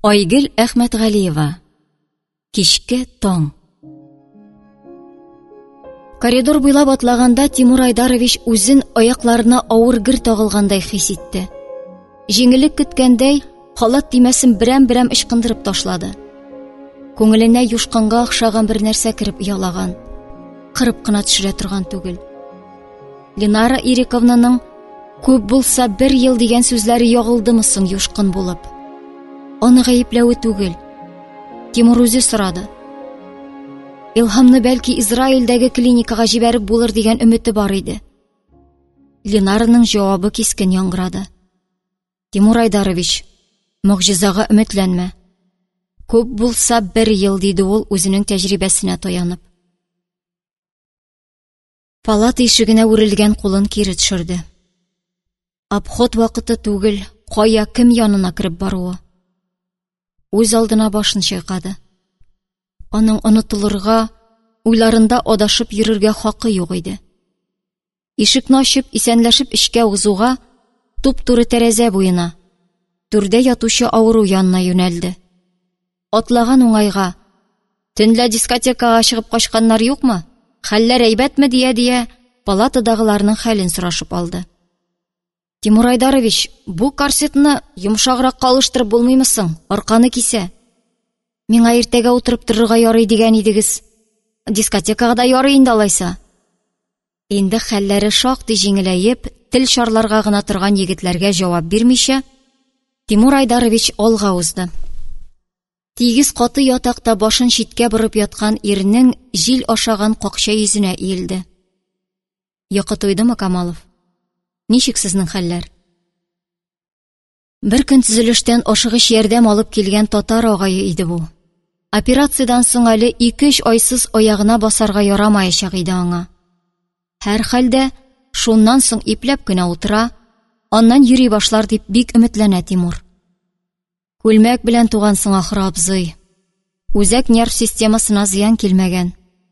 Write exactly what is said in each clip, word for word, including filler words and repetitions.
Айгөл Әхмәтғалиева. Кичке таң. Коридор буйлап атлаганда Тимур Айдарович үзен аякларына авыр гер тагылгандай хис итте. Җиңеллек көткәндәй, халат тимәсен берәм-берәм ычкындырып ташлады. Күңеленә юшканга охшаган бер нәрсә кереп ялаган. Кырып кына төшерә торган түгел. Ленара Ириковнаның күп булса бер ел дигән сүзләре ягылдымы соң юшкын булып. Аны гаепләүе түгел. Тимур үзе сорады. Илһамны бәлки Израильдәге клиникага җибәреп булыр дигән өмете бар иде. Ленараның җавабы кискен яңгырады. Тимур Айдарович, мөгъҗизага өметләнмә. Күп булса бер ел, диде ул үзенең тәҗрибәсенә таянып. Палата ишегенә үрелгән кулын кире төшерде. Обход вакыты түгел, кая, кем янына кереп баруы. Үз алдына башын чайкады. Аның онытылырга, уйларында адашып йөрергә хакы юк иде. Ишекне ачып, исәнләшеп эчкә узуга, туп-туры тәрәзә буена, түрдә ятучы авыру янына юнәлде. Атлаган уңайга, төнлә дискотекага чыгып качканнар юкмы? Хәлләр әйбәтме дия-дия, палатадагыларның хәлен сорашып алды. Тимур Айдарович, бу корсетны йомшаграк калыштырып булмыймы соң? Арканы кисә. Миңа иртәгә утырып торырга ярый дигән идегез. Дискотекага да ярый инде алайса. Инде хәлләре шактый җиңеләеп, тел шарларга гына торган егетләргә җавап бирмичә, Тимур Айдарович алга узды. Тигез каты ятакта башын читкә борып яткан ирнең җил ашаган какча йөзенә иелде. Йокы туйдымы, Камалов? Ничек сезнең хәлләр? Бер көн төзелештән ашыгыч ярдәм алып килгән татар агае иде бу. Операциядән соң әле ике-өч айсыз аягына басарга ярамаячак иде аңа. Һәр хәлдә, шуннан соң ипләп кенә утыра, аннан йөри башлар дип бик өметләнә Тимур. Күлмәк белән тугансың ахры, абзый. Үзәк нерв системасына зыян килмәгән.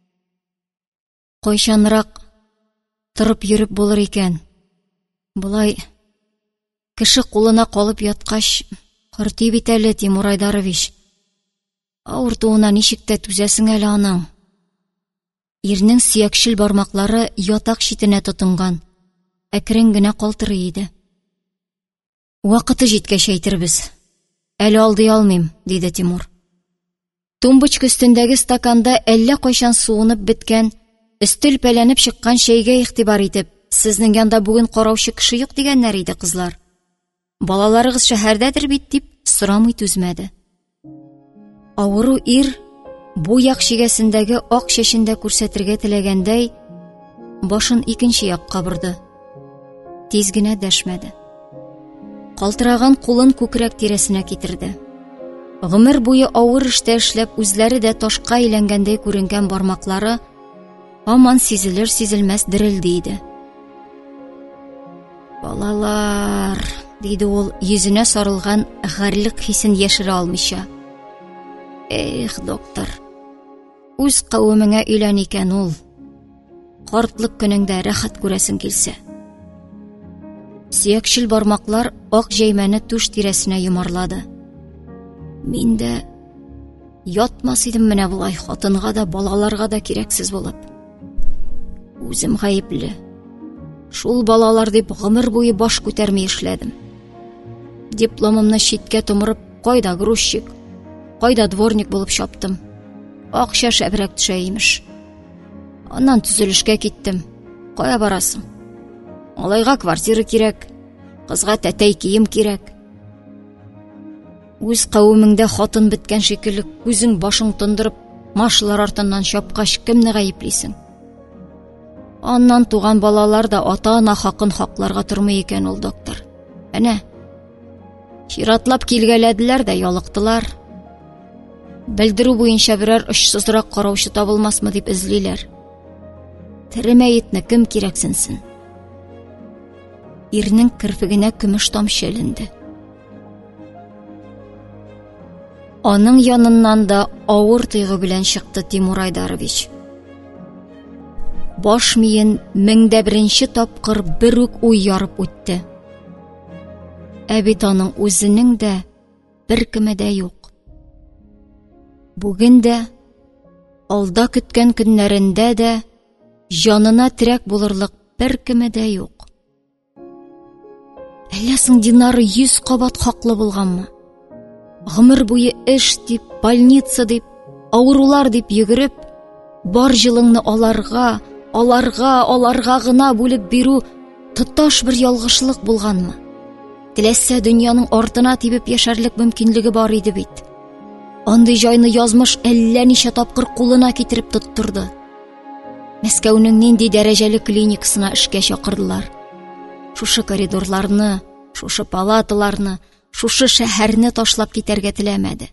Кайчанрак торып йөреп булыр икән. Булай кеше кулына калып яткач, кыртый бит әле, Тимур Айдарович. Авыртуына ничек тә түзәсең әле аның. Ирнең сөякчел бармаклары ятак читенә тотынган, әкрен генә калтырый иде. Вакыты җиткәч әйтербез. Әле алдый алмыйм, диде Тимур. Тумбочка өстендәге стаканда әллә кайчан суынып беткән, өстел пәләнеп чыккан чәйгә игътибар итеп, сезнең янда бүген караучы кеше юк дигәннәр иде, кызлар. Балаларыгыз шәһәрдәдер бит, дип сорамый түзмәде. Авыру ир бу як чигәсендәге ак чәчендә күрсәтергә теләгәндәй, башын икенче якка борды. Тиз генә дәшмәде. Калтыраган кулын күкрәк тирәсенә китерде. Гомер буе авыр эштә эшләп үзләре дә ташка әйләнгәндәй күренгән бармаклары һаман сизелер-сизелмәс дерелди иде. Балалар, диде ул йөзенә сарылган гарлык хисен яшерә алмыйча. Эх, доктор, үз кавемеңә өйлән икән ул. Картлык көнеңдә рәхәт күрәсең килсә. Сөякчел бармаклар ак җәймәне түш тирәсенә йомарлады. Мин дә ятмас идем менә булай хатынга да, балаларга да кирәксез булып. Үзем гаепле. Шул балалар дип гомер буе баш күтәрмәй эшләдем. Дипломымны читкә томырып, кайда грузчик, кайда дворник булып чаптым. Акча шәбрәк төшә имеш. Аннан төзелешкә киттем. Кая барасың? Алайга квартира кирәк, кызга тәтәй кием кирәк. Үз кавемеңдә хатын беткән шикелле күзең башың тондырып, машалар артыннан чапкач, кемне гаеплисең? Аннан туган балалар да ата-ана хакын хакларга тормый икән ул, доктор. Әнә, чиратлап килгәләделәр дә ялыктылар. Белдерү буенча берәр очсызрак караучы табылмасмы дип эзлиләр. Тере мәетне кем кирәксенсен? Ирнең кирпегенә көмеш тамчы эленде. Аның яныннан да авыр тойгы белән чыкты Тимур Айдарович. Баш миен меңдә беренче тапкыр бер үк уй ярып үтте. Ә бит аның үзенең дә бер кеме дә юк. Бүген дә, алда көткән көннәрендә дә җанына терәк булырлык бер кеме дә юк. Әллә соң Динары йөз кабат хаклы булганмы? Гомер буе эш дип, больница дип, авырулар дип йөгереп, бар җылыңны аларга, аларга, аларга гына бүлеп бирү тоташ бер ялгышлык булганмы? Теләсә дөньяның артына тибеп яшәрлек мөмкинлеге бар иде бит. Андый җайны язмыш әллә ничә тапкыр кулына китереп тоттырды. Мәскәүнең нинди дәрәҗәле клиникасына эшкә чакырдылар. Шушы коридорларны, шушы палаталарны, шушы шәһәрне ташлап китәргә теләмәде.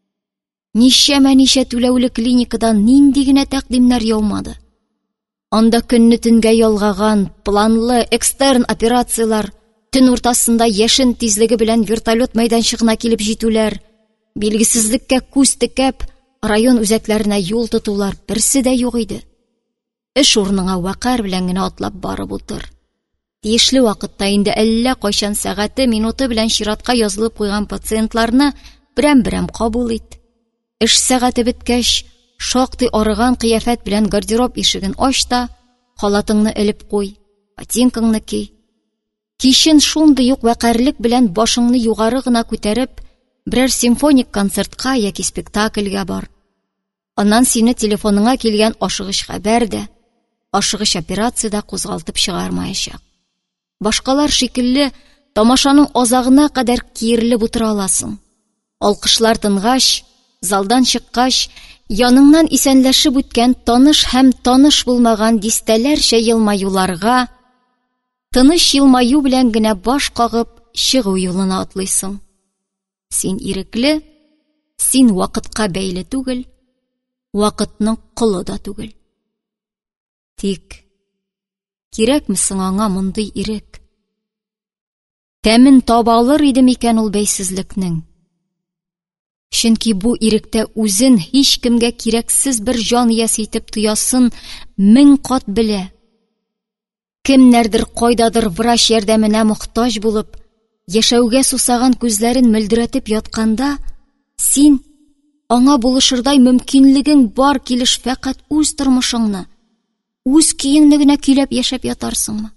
Ничәмә ничә түләүле клиникадан нинди генә тәкъдимнәр яумады. Анда көнне төнгә ялгаган, планлы, экстерн операциялар, төн уртасында яшен тизлеге белән вертолет мәйданчыгына килеп җитүләр, билгесезлеккә күз текәп, район үзәкләренә юл тотулар берсе дә юк иде. Эш урыныңа вакар белән генә атлап барып утыр. Тиешле вакытта инде әллә кайчан сәгате, минуты белән чиратка язылып куйган пациентларны берәм-берәм кабул ит. Эш сәгате беткәч, шактый арыган кыяфәт белән гардероб ишеген ач та, халатыңны элеп куй, ботинкаңны ки. Кичен шундый ук вакарлык белән башыңны югары гына күтәреп, берәр симфоник концертка яки спектакльгә бар. Аннан сине телефоныңа килгән ашыгыч хәбәр дә, ашыгыч операция да кузгалтып чыгармаячак. Башкалар шикелле тамашаның азагына кадәр киерелеп утыра аласың. Алкышлар тынгач, залдан чыккач, яныңнан исәнләшеп үткән таныш һәм таныш булмаган дистәләрчә елмаюларга, тыныч елмаю белән генә баш кагып чыгу юлына атлыйсың. Син ирекле, син вакытка бәйле түгел, вакытның колы да түгел. Тик кирәкме соң аңа мондый ирек? Тәмен таба алыр иде микән ул бәйсезлекнең? Чөнки бу иректә үзен һич кемгә кирәксез бер җан иясе итеп тоясын мең кат белә. Кемнәрдер кайдадыр врач ярдәменә мохтаҗ булып, яшәүгә сусаган күзләрен мөлдерәтеп ятканда, син аңа булышырдай мөмкинлегең бар килеш фәкать үз тормышыңны, үз көеңне генә көйләп яшәп ятарсыңмы?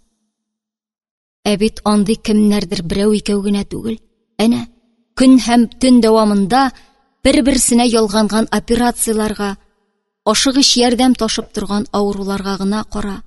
Ә бит андый кемнәрдер берәү икәү генә түгел. Әнә, көн һәм төн дәвамында бер-берсенә ялганган операцияларга, ашыгыч ярдәм ташып торган авыруларга гына кара.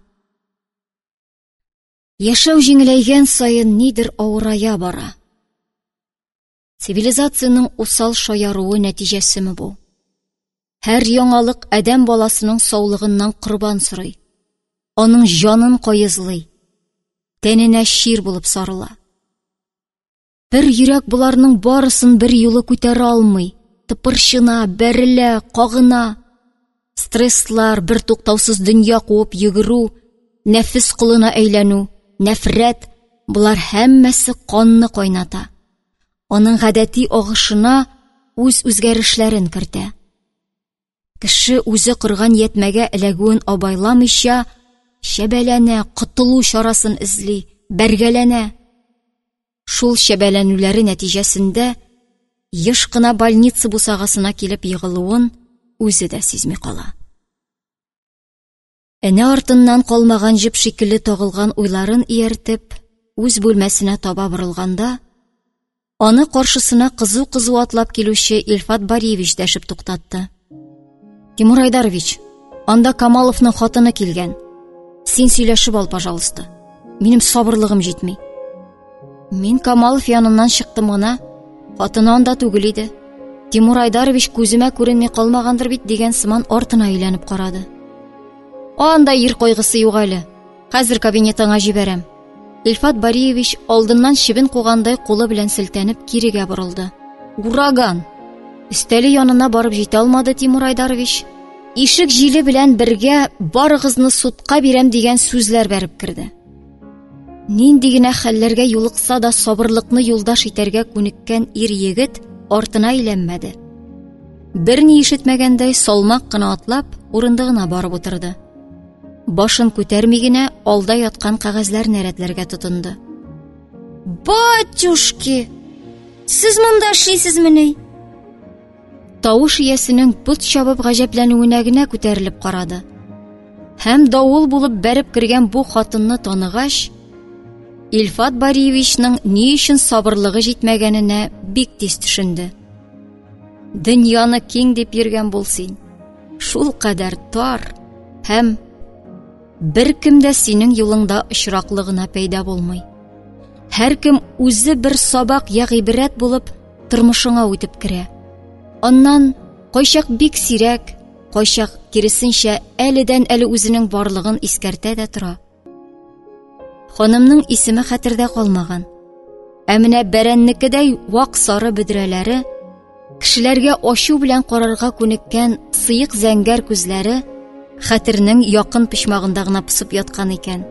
Яшәү җиңеләйгән саен нидер авырая бара. Цивилизацияның усал шаяруы нәтиҗәсеме бу? Һәр яңалык адәм баласының саулыгыннан корбан сорый. Аның җанын кайызлый, тәненә шир булып сарыла. Бер йөрәк буларның барысын бер юлы күтәрә алмый, тыпырчына, бәрелә, кагына. Стресслар, бер туктаусыз дөнья куып йөгерү, нәфес кулына әйләнү, нәфрәт, булар һәммәсе канны кайната. Аның гадәти агышына үз үзгәрешләрен кертә. Кеше үзе кырган ятмәгә эләгүен абайламыйча, шәбәләнә, котылу чарасын эзли, бәргәләнә. Шул шәбәләнүләре нәтиҗәсендә еш кына больница бусагасына килеп егылуын үзе дә сизми кала. Әнә артыннан калмаган җеп шикелле тагылган уйларын ияртеп, үз бүлмәсенә таба борылганда, аны каршысына кызу-кызу атлап килүче Илфат Бариевич дәшеп туктатты. Тимур Айдарович, анда Камаловның хатыны килгән. Син сөйләшеп ал, пожалуйста. Минем сабырлыгым җитми. Мин Камалов яныннан чыктым гына, хатыны анда түгел иде. Тимур Айдарович күземә күренми калмагандыр бит дигән сыман артына әйләнеп карады. Анда ир койгысы юк әле. Хәзер кабинетыңа җибәрәм. Илфат Бариевич алдыннан чебен кугандай кулы белән селтәнеп кирегә борылды. Ураган! Өстәле янына барып җитә алмады Тимур Айдарович. Ишек җиле белән бергә барыгызны судка бирәм дигән сүзләр бәреп керде. Нинди генә хәлләргә юлыкса да сабырлыкны юлдаш итәргә күнеккән ир-егет артына әйләнмәде. Берни ишетмәгәндәй салмак кына атлап урындыгына барып утырды. Башын күтәрми генә алда яткан кәгазьләрне рәтләргә тотынды. Батюшки! Сез монда эшлисезмени? Тавыш иясенең пут чабып гаҗәпләнүенә генә күтәрелеп карады. Һәм давыл булып бәреп кергән бу хатынны таныгач, Илфат Бариевичның ни өчен сабырлыгы җитмәгәненә бик тиз төшенде. Дөньяны киң дип йөргән булсын, шул кадәр тар һәм бер кем дә синең юлыңда очраклы гына пәйда булмый. Һәр кем үзе бер сабак я гыйбрәт булып тормышыңа үтеп керә. Аннан кайчак бик сирәк, кайчак киресенчә әледән әле үзенең барлыгын искәртә дә тора. Ханымның исеме хәтердә калмаган. Ә менә бәрәннекедәй вак сары бөдрәләре, кешеләргә ачу белән карарга күнеккән сыек зәңгәр күзләре хәтернең якын пичмагында гына пысып яткан икән.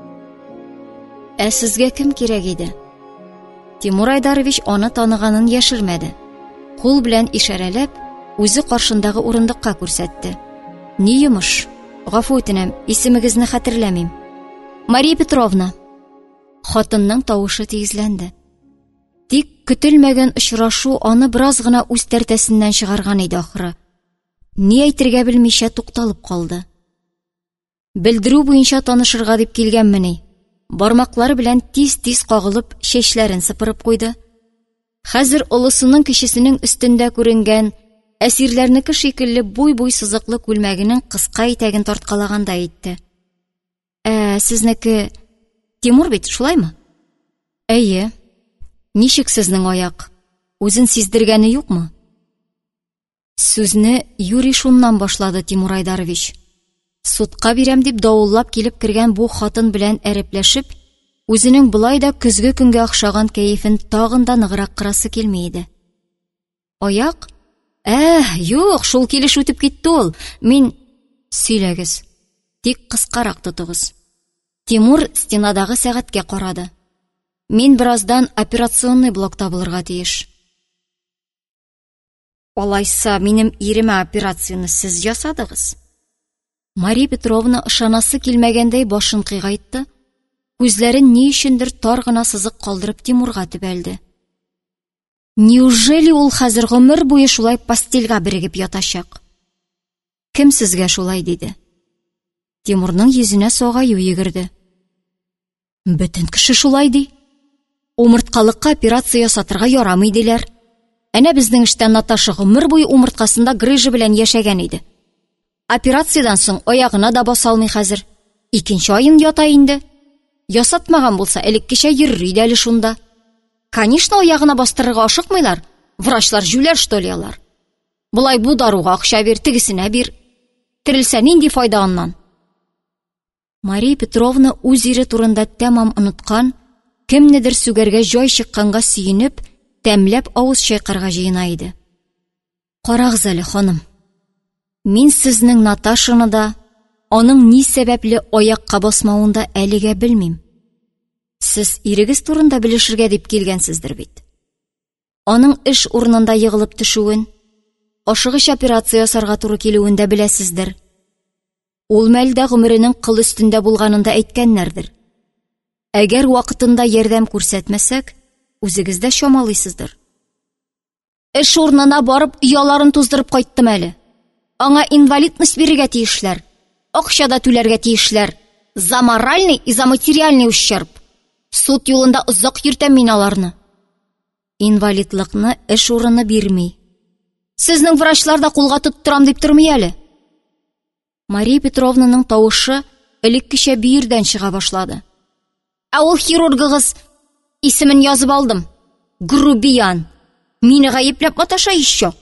Ә сезгә кем кирәк иде? Тимур Айдарович аны таныганын яшермәде. Кул белән ишарәләп, үзе каршындагы урындыкка күрсәтте. Ни йомыш? Гафу үтенәм, исемегезне хәтерләмим. Мария Петровна. Хатынның тавышы тигезләнде. Тик көтелмәгән очрашу аны бераз гына үз тәртәсеннән чыгарган иде ахыры. Ни әйтергә белмичә тукталып калды. Белдерү буенча танышырга дип килгәнмени. Бармаклары белән тиз-тиз кагылып, чәчләрен сыпырып куйды. Хәзер олысының кичесенең өстендә күренгән әсирләрнеке шикелле буй-буй сызыклы күлмәгенең кыска итәген тарткалаганда әйтте. Ә сезнеке Тимур бит, шулаймы? Әйе. Ничек сезнең аяк? Үзен сиздергәне юкмы? Сүзне Юрий шуннан башлады Тимур Айдарович. Судка бирәм дип давыллап килеп кергән бу хатын белән әрепләшеп, үзенең булай да көзге көнгә охшаган кәефен тагын да ныграк кырасы килми иде. Аяк? Ә, юк, шул килеш үтеп китте ул. Мин сөйләгез. Тик кыскарак тотыгыз. Тимур стенадагы сәгатькә карады. Мин бераздан операционный блокта булырга тиеш. Алайса, минем иремә операцияны сез ясадыгыз. Мария Петровна ышанасы килмәгәндәй башын кыйгайтты. Күзләрен ни өчендер тар гына сызык калдырып Тимурга төбәлде. Неужели ул хәзер гомер буе шулай постельгә бирегеп ятачак? Кем сезгә шулай диде? Тимурның йөзенә сагаю йөгерде. Бөтен кеше шулай ди. Умырткалыкка операция ясатырга ярамый диләр. Әнә безнең эштән Наташа гомер буе умырткасында грыжа белән яшәгән иде. Операциядән соң аягына да баса алмый хәзер. Икенче айын ята инде. Ясатмаган булса, элеккечә йөрер иде әле шунда. Конечно, аягына бастырырга ашыкмыйлар. Врачлар жүләр штолялар. Булай бу даруга акча бир, тигесенә бир. Терелсә нинди файда аннан? Мария Петровна үз ире турында тәмам оныткан, кемнедер сүгәргә җай чыкканга сөенеп, тәмләп авыз чайкарга җыена иде. Карагыз әле, ханым. Мин сезнең Наташаны да, аның ни сәбәпле аякка басмавын да әлегә белмим. Сез ирегез турында белешергә дип килгәнсездер бит. Аның эш урынында йыгылып төшүен, ашыгыч операция ясарга туры килүен дә беләсездер. Ул мәлдә гомеренең кыл өстендә булганын да әйткәннәрдер. Әгәр вакытында ярдәм күрсәтмәсәк, үзегез дә чамалыйсыздыр. Эш урынына барып, яларын туздырып кайттым әле. Аңа инвалидность бирергә тиешләр. Акча да түләргә тиешләр. За моральный и за материальный ущерб. Суд юлында озак йөртәм мин аларны. Инвалидлыкны эш урыны бирми. Сезнең врачлар да кулга тоттырам дип тормый әле. Мария Петровнаның тавышы элеккечә биердән чыга башлады. Ә ул хирургыгыз, исемен язып алдым. Грубиян. Мине гаепләп маташа ищё.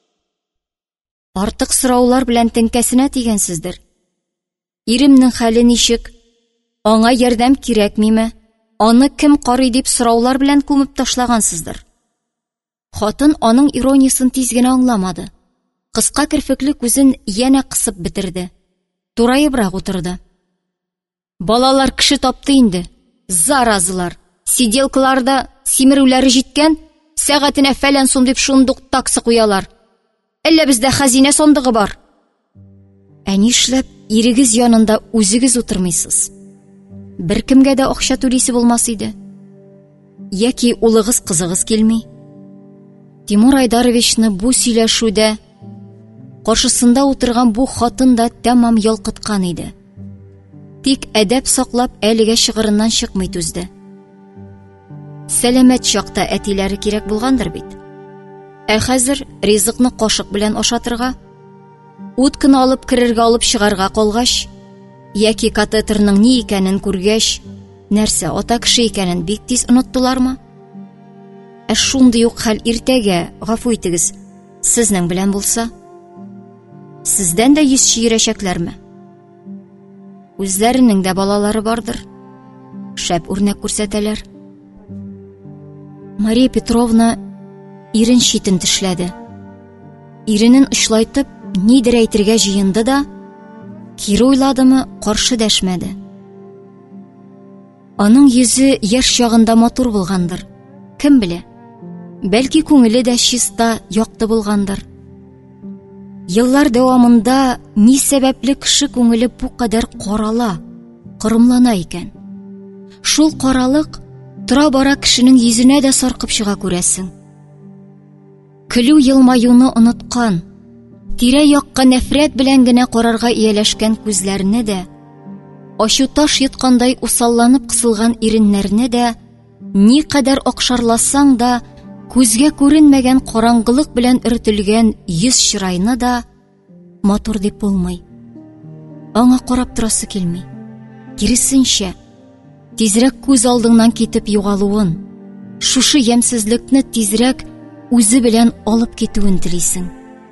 Артык сораулар белән теңкәсенә тигәнсездер. Иремнең хәле ничек? Аңа ярдәм кирәкмиме? Аны кем карый дип сораулар белән күмеп ташлагансыздыр. Хатын аның ирониясын тиз генә аңламады. Кыска керфекле күзен янә кысып бетерде. Турайыбрак утырды. Балалар кеше тапты инде. Заразылар. Сиделкаларда симерүләре җиткән, сәгатенә фәлән сум дип шундук таксы куялар. Әллә бездә хәзинә сандыгы бар. Ә нишләп ирегез янында үзегез утырмыйсыз? Бер кемгә дә акча түлисе булмас иде. Яки улыгыз кызыгыз килми? Тимур Айдаровичны бу сөйләшүдә каршысында утырган бу хатын да тәмам ялкыткан иде. Тик әдәп саклап әлегә шыгырыннан чыкмый түзде. Сәламәт чакта әтиләре кирәк булгандыр бит. Ә хәзер ризыкны кашык белән ашатырга, ут кына алып керергә алып чыгарга калгач, яки катетерның ни икәнен күргәч, нәрсә ата кеше икәнен бик тиз оныттылармы? Ә шундый ук хәл иртәгә, гафу итегез, сезнең белән булса, сездән дә йөз чиерәчәкләрме? Үзләренең дә балалары бардыр. Шәп үрнәк күрсәтәләр. Мария Петровна ирен читен тешләде. Иренен очлайтып, нидер әйтергә җыенды да, кире уйладымы, каршы дәшмәде. Аның йөзе яшь чагында матур булгандыр. Кем белә? Бәлки күңеле дә чиста, якты булгандыр. Еллар дәвамында ни сәбәпле кеше күңеле бу кадәр карала, кырымлана икән? Шул каралык тора-бара кешенең йөзенә дә саркып чыга күрәсең. Көлү елмаюны оныткан, тирә-якка нәфрәт белән генә карарга ияләшкән күзләрне дә, ачу таш йоткандай усалланып кысылган иреннәрне дә, ни кадәр акшарласаң да, күзгә күренмәгән караңгылык белән өртелгән йөз чырайны да матур дип булмый. Аңа карап торасы килми. Киресенчә, тизрәк күз алдыңнан китеп югалуын, шушы ямьсезлекне тизрәк үзе белән алып китүен телисең.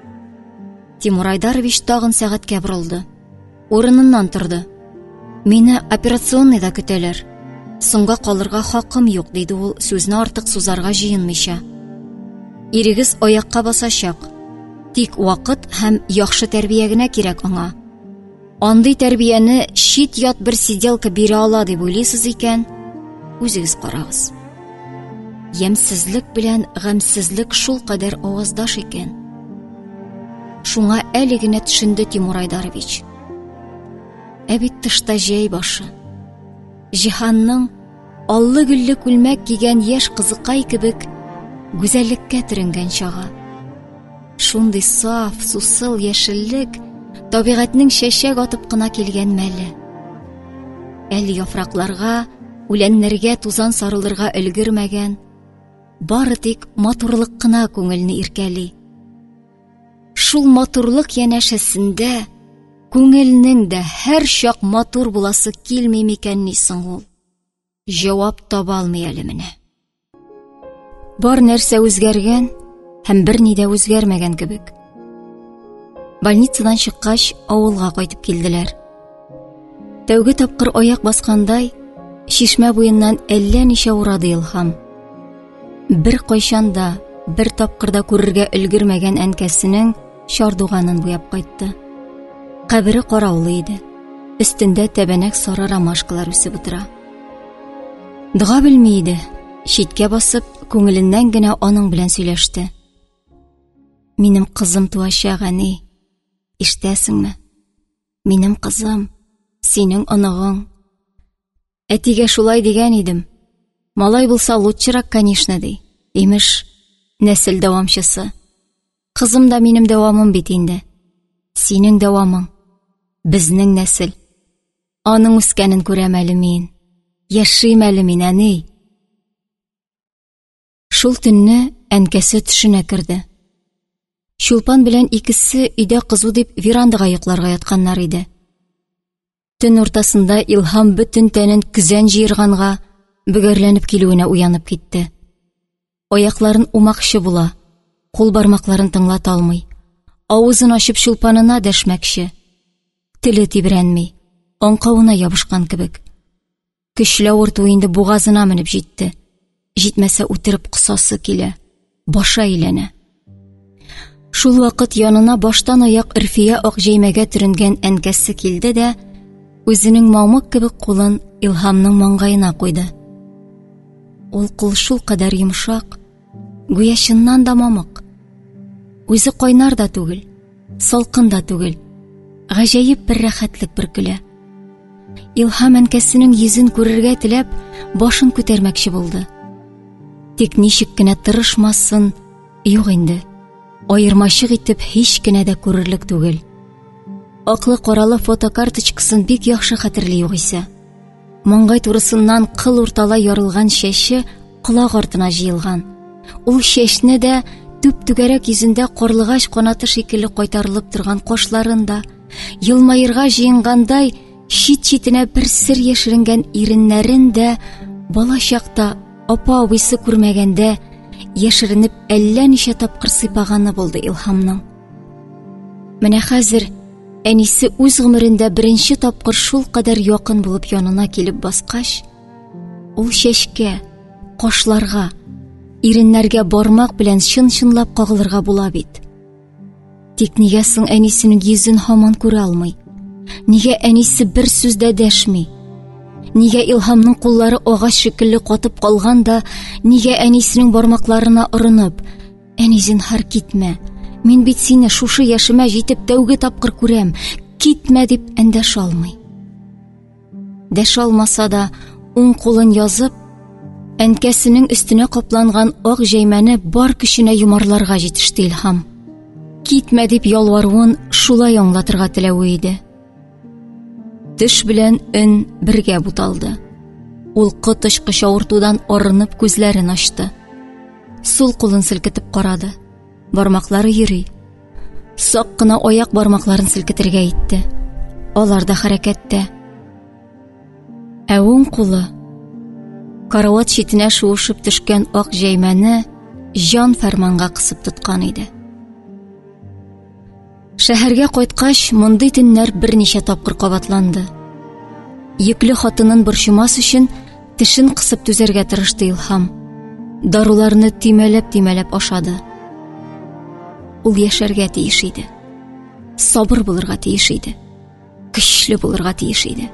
Тимур Айдарович тагын сәгатькә борылды. Урыныннан торды. Мине операционныйда көтәләр. Соңга калырга хакым юк, диде ул, сүзне артык сузарга җыенмыйча. Ирегез аякка басачак. Тик вакыт һәм яхшы тәрбия генә кирәк аңа. Андый тәрбияне чит ят бер сиделка бирә ала дип уйлыйсыз икән, үзегез карагыз. Ямьсезлек белән гамьсезлек шул кадәр аваздаш икән. Шуңа әле генә төшенде Тимур Айдарович. Ә бит тышта җәй башы. Җиһанның аллы-гөлле күлмәк кигән яшь кызыкай кебек гүзәллеккә төренгән чагы. Шундый саф, сусыл яшеллек табигатьнең чәчәк атып кына килгән мәле. Әле яфракларга, үләннәргә тузан сарылырга өлгермәгән, бары тик матурлык кына күңелне иркәли. Шул матурлык янәшәсендә күңелнең дә һәр чак матур буласы килми микән ни соң ул? Җавап таба алмый әле менә. Бар нәрсә үзгәргән һәм бер ни дә үзгәрмәгән кебек. Больницадан чыккач, авылга кайтып килделәр. Тәүге тапкыр аяк баскандай, шишмә буеннан әллә ничә урады Илһам. Бер кайчанда, бер тапкырда күрергә өлгермәгән әнкәсенең чардуганын буяп кайтты. Кабере караулы иде. Өстендә тәбәнәк сары ромашкалар үсеп утыра. Дога белми иде. Читкә басып, күңеленнән генә аның белән сөйләште. Минем кызым туачак, әни. Иштәсеңме? Минем кызым, синең оныгың. Әтигә шулай дигән идем. Малай булса лучшырак, конечно, ди. Имеш, нәсел дәвамчысы. Кызым да минем дәвамым бит инде. Синең дәвамың. Безнең нәсел. Аның үскәнен күрәм әле мин. Яшим әле мин, әни. Шул төнне әнкәсе төшенә керде. Чулпан белән икесе өйдә кызу дип верандага йокларга ятканнар иде. Төн уртасында Илһам бөтен тәнен күзән җыерганга, бөгәрләнеп килүенә уянып китте. Аякларын умакчы була, кул бармакларын тыңлата алмый. Авызын ачып Чулпанына дәшмәкче. Теле тибрәнми, аңкавына ябышкан кебек. Көчле авырту инде бугазына менеп җитте. Җитмәсә үтереп кысасы килә, башы әйләнә. Шул вакыт янына баштан аяк Ирфия ак җәймәгә төренгән әнкәсе килде дә, үзенең мамык кебек кулын Илһамның маңгаена куйды. Ул кул шул кадәр йомшак, гүя чыннан да мамык. Үзе кайнар да түгел, салкын да түгел. Гаҗәеп бер рәхәтлек бөркелә. Илһам әнкәсенең йөзен күрергә теләп, башын күтәрмәкче булды. Тик ничек кенә тырышмасын, юк инде. айырмачык итеп һич кенә дә күрерлек түгел. Аклы-каралы фотокарточкасын бик яхшы хәтерли югыйсә. Маңгай турысыннан кыл уртала ярылган чәче колагы артына җыелган. Ул чәчне дә түп-түгәрәк йөзендә карлыгач канаты шикелле кайтарылып торган кашларында, елмаерга җыенгандай чит-читенә бер сер яшеренгән иреннәрен дә бала чакта апа-абыйсы күрмәгәндә яшеренеп әллә ничә тапкыр сыйпаганы булды Илһамның. Менә хәзер әнисе үз гомерендә беренче тапкыр шул кадәр якын булып янына килеп баскач, ул чәчкә, кашларга, иреннәргә бармак белән чын-чынлап кагылырга була бит. Тик нигә соң әнисенең йөзен һаман күрә алмый? Нигә әнисе бер сүз дә дәшми? Нигә Илһамның куллары агач шикелле катып калган да, нигә әнисенең бармакларына орынып, «Әни, зинһар китмә, мин бит сине шушы яшемә җитеп тәүге тапкыр күрәм, китмә» дип әндәшә алмый? Дәшә алмаса да, уң кулын язып, әнкәсенең өстенә капланган ак җәймәне бар көченә йомарларга җитеште Илһам. Китмә дип ялваруын шулай аңлатырга теләве иде. Теш белән өн бергә буталды. Ул кытышкы чавыртудан арынып күзләрен ачты. Сул кулын селкетеп карады. Бармаклары йөри. Сак кына аяк бармакларын селкетергә итте. Алар да хәрәкәттә. Ә уң кулы карават читенә шуышып төшкән ак җәймәне җан фәрманга кысып тоткан иде. Шәһәргә кайткач, мондый төннәр берничә тапкыр кабатланды. Йөкле хатынын борчымас өчен тешен кысып түзәргә тырышты Илһам. Даруларны тимәләп-тимәләп ашады. Ул яшәргә тиеш иде. Сабыр булырга тиеш иде. Көчле булырга тиеш иде.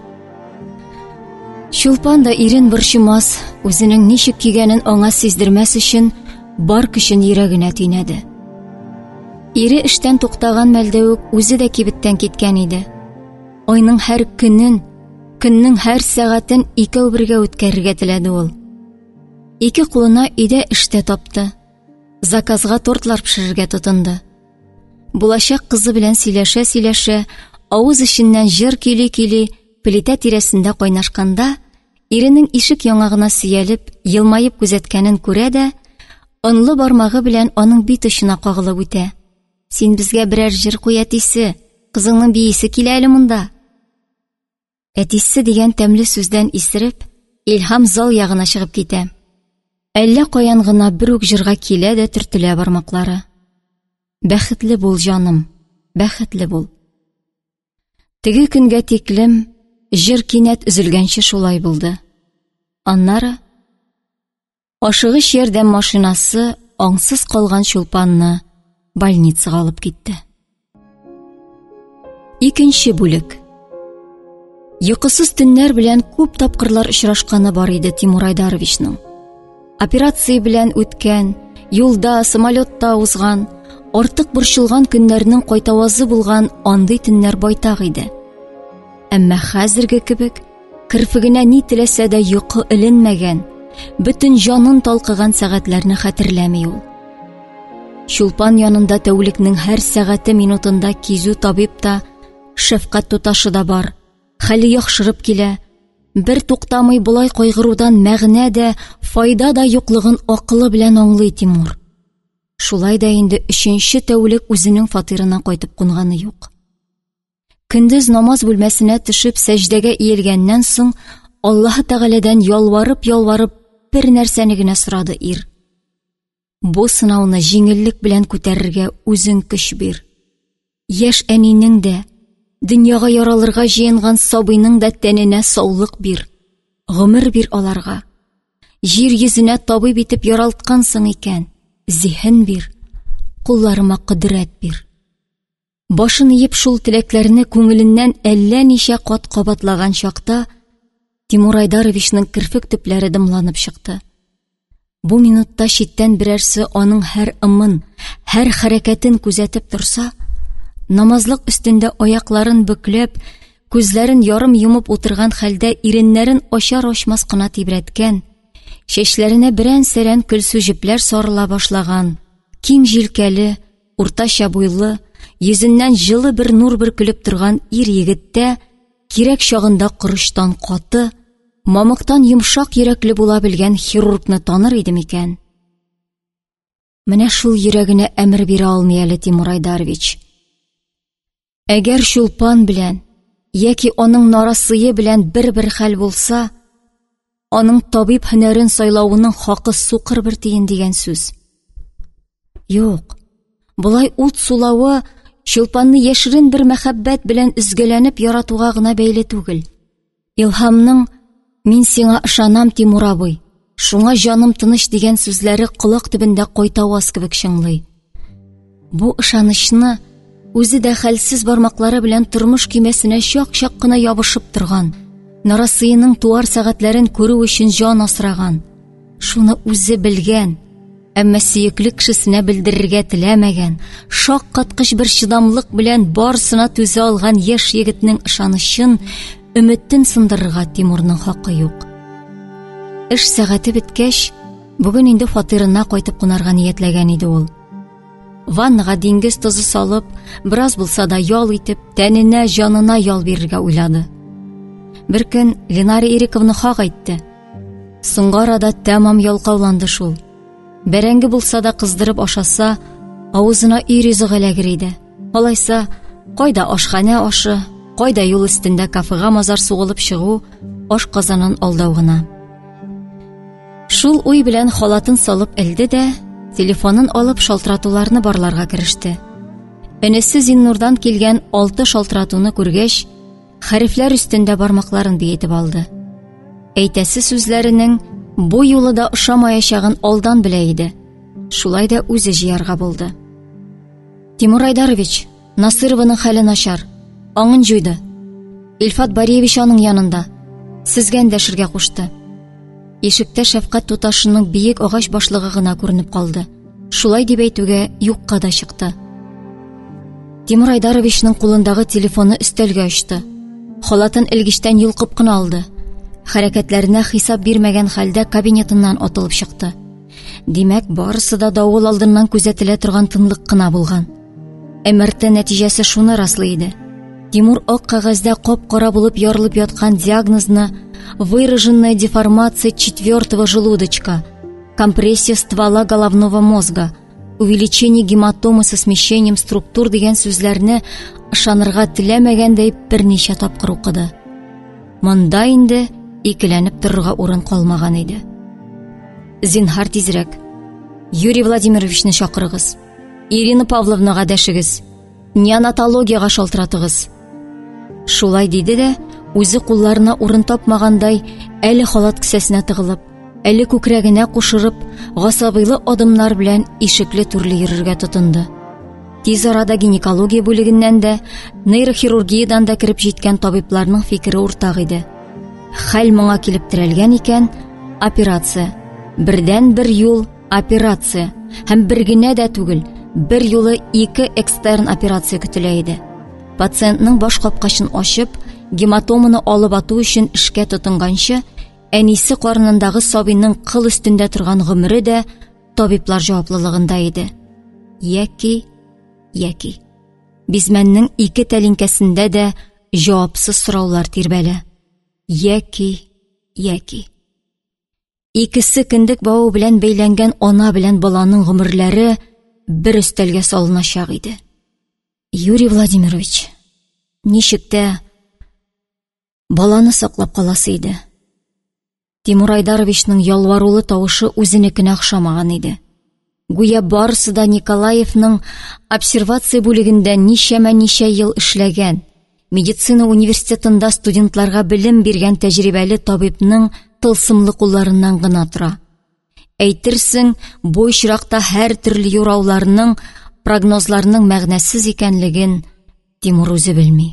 Чулпан да ирен борчымас, үзенең ничек кигәнен аңа сиздермәс өчен бар көчен йөрәгенә тинәде. Ире эштән туктаган мәлдә үк үзе дә кибеттән киткән иде. Айның һәр көнен, көннең һәр сәгатен икәү бергә үткәрергә теләде ул. Ике кулына өйдә эштә тапты. Заказга тортлар пешерергә тотынды. Булачак кызы белән сөйләшә-сөйләшә, авыз эченнән җыр кили-кили, плита тирәсендә кайнашканда, иренең ишек яңагына сөялеп, елмаеп күзәткәнен күрә дә, онлы бармагы белән аның бит очына кагылып үтә. Син безгә берәр җыр куй, әтисе, кызыңның биисе килә әле монда. Әтисе дигән тәмле сүздән исереп, Илһам зал ягына чыгып китә. Әллә каян гына бер үк җырга килә дә төртелә бармаклары. Бәхетле бул, җаным, бәхетле бул. Теге көнгә тиклем җыр кинәт өзелгәнче шулай булды. Аннары ашыгыч ярдәм машинасы аңсыз калган Чулпанны больницага алып китте. Икенче бүлек. Йокысыз төннәр белән күп тапкырлар очрашканы бар иде Тимур Айдаровичның. Операция белән үткән, юлда, самолетта узган, артык борчылган көннәрнең кайтавазы булган андый төннәр байтак иде. Әмма хәзерге кебек кирпегенә ни теләсә дә йокы эленмәгән, бөтен җанын талкыган сәгатьләрне хәтерләми ул. Чулпан янында тәүлекнең һәр сәгате минутында кизү табип та, шәфкать туташы да бар. Хәле яхшырып килә. Бер туктамый булай кайгырудан мәгънә дә, файда да юклыгын акылы белән аңлый Тимур. Шулай да инде өченче тәүлек үзенең фатирына кайтып кунганы юк. Көндез намаз бүлмәсенә төшеп сәҗдәгә иелгәннән соң Аллаһ Тәгаләдән ялварып-ялварып бер нәрсәне генә сорады ир. Бу сынауны җиңеллек белән күтәрергә үзең көч бир. Яшь әнинең дә, дөньяга яралырга җыенган сабыйның да тәненә саулык бир. Гомер бир аларга. Җир йөзенә табып итеп яралткансың икән, зиһен бир. Кулларыма кудрәт бир. Башын иеп шул теләкләрне күңеленнән әллә ничә кат кабатлаган чакта Тимур Айдаровичның кирпек төпләре дымланып чыкты. Бу минутта читтән берәрсе аның һәр ымын, һәр хәрәкәтен күзәтеп торса, намазлык өстендә аякларын бөкләп, күзләрен ярым йомып утырган хәлдә иреннәрен ачар-ачмас кына тибрәткән, чәчләренә берән-сәрән көлсү җепләр сарыла башлаган, киң җилкәле, уртача буйлы, йөзеннән җылы бер нур бөркелеп торган ир-егеттә кирәк чагында корыштан каты, мамыктан йомшак йөрәкле була белгән хирургны таныр иде микән? Менә шул йөрәгенә әмер бирә алмый әле Тимур Айдарович. Әгәр Чулпан белән яки аның нарасые белән бер-бер хәл булса, аның табиб һөнәрен сайлауының хакы суқыр бер тиен дигән сүз. Юк, булай ут сулавы Чулпанны яшерен бер мәхәббәт белән үзгәләнеп яратуга гына бәйле түгел. Илһамның «Мин сиңа ышанам, Тимур абый, шуңа җаным тыныч» дигән сүзләре колак төбендә кайтаваз кебек чыңлый. Бу ышанычны үзе дә хәлсез бармаклары белән тормыш кимәсенә чак-чак кына ябышып торган, нарасыйның туар сәгатьләрен күрү өчен җан асраган. Шуны үзе белгән, әмма сөекле кешесенә белдерергә теләмәгән, шаккаткыч бер чыдамлык белән барсына түзә алган яшь егетнең ышанычын, өметтен сындырырга Тимурның хакы юк. Эш сәгате беткәч, бүген инде фатирына кайтып кунарга ниятләгән иде ул. Ваннага диңгез тозы салып, бераз булса да ял итеп, тәненә, җанына ял бирергә уйлады. Бер көн Ленария Ириковна хак әйтте. Соңгы арада тәмам ялкауланды шул. Бәрәңге булса да кыздырып ашаса, авызына ир ризыгы эләгер иде. Алайса, кайда ашхана ашы, кайда юл өстендә кафега мазар сугылып чыгу, аш казанын алдау гына. Шул уй белән халатын салып элде дә, телефонын алып шалтыратуларны барларга кереште. Энесе Зиннурдан килгән алты шалтыратуны күргәч, хәрефләр өстендә бармакларын биетеп алды. Әйтәсе сүзләренең бу юлы да ошамаячагын алдан белә иде. Шулай да үзе җыярга булды. Тимур Айдарович, Насырованың хәле начар. Аңын җуйды. Илфат Бариевич аның янында. Сезгә эндәшергә кушты. Ишектә Шәфкать туташының биек агач башлыгы гына күренеп калды. Шулай дип әйтүгә юкка да чыкты. Тимур Айдаровичның кулындагы телефоны өстәлгә очты. Халатын элгечтән йолкып кына алды. Хәрәкәтләренә хисап бирмәгән хәлдә кабинетыннан атылып чыкты. Димәк, барысы да давыл алдыннан күзәтелә торган тынлык кына булган. Әмәртә нәтиҗәсе шуны раслый иде. Тимур ак кәгазьдә кап-кара булып ярылып яткан диагнозны выраженная деформация четвертого желудочка, компрессия ствола головного мозга, увеличение гематомы со смещением структур дигән сүзләрне ышанырга теләмәгәндәй берничә тапкыр укыды. Монда инде икеләнеп торырга урын калмаган иде. Зинһар тизрәк, Юрий Владимировичны чакырыгыз. Ирина Павловнага дәшегез. Неонатологиягә шалтыратыгыз. Шулай диде дә, үзе кулларына урын тапмагандай, әле халат кесәсенә тыгылып, әле күкрәгенә кушырып, гасабыйлы адымнар белән ишекле түрле йөрергә тотынды. Тиз арада гинекология бүлегеннән дә, нейрохирургиядан да кирип җиткән табибларның фикере уртак иде. Хәл моңа килеп терәлгән икән, операция. Бердән бер юл операция. Һәм бер генә дә түгел, бер юлы ике экстерн операция көтелә иде. Пациентның баш капкачын ачып, гематоманы алып ату өчен эшкә тотынганчы, әнисе карынындагы сабыйның кыл өстендә торган гомере дә табиблар җаваплылыгында иде. Яки, яки. Бизмәннең ике тәлинкәсендә дә җавапсыз сораулар тирбәлә. Яки, яки. Икесе кендек бавы белән бәйләнгән ана белән баланың гомерләре бер өстәлгә салыначак иде. Юрий Владимирович, ничек тә баланы саклап каласы иде. Тимур Айдаровичның ялварулы тавышы үзенекенә охшамаган иде. Гүя барысы да Николаевның обсервация бүлегендә ничәмә ничә ел эшләгән, медицина университетында студентларга белем биргән тәҗрибәле табибның тылсымлы кулларыннан гына тора. Әйтерсең, бу очракта һәр төрле юрауларның, прогнозларның мәгънәсез икәнлеген Тимур үзе белми.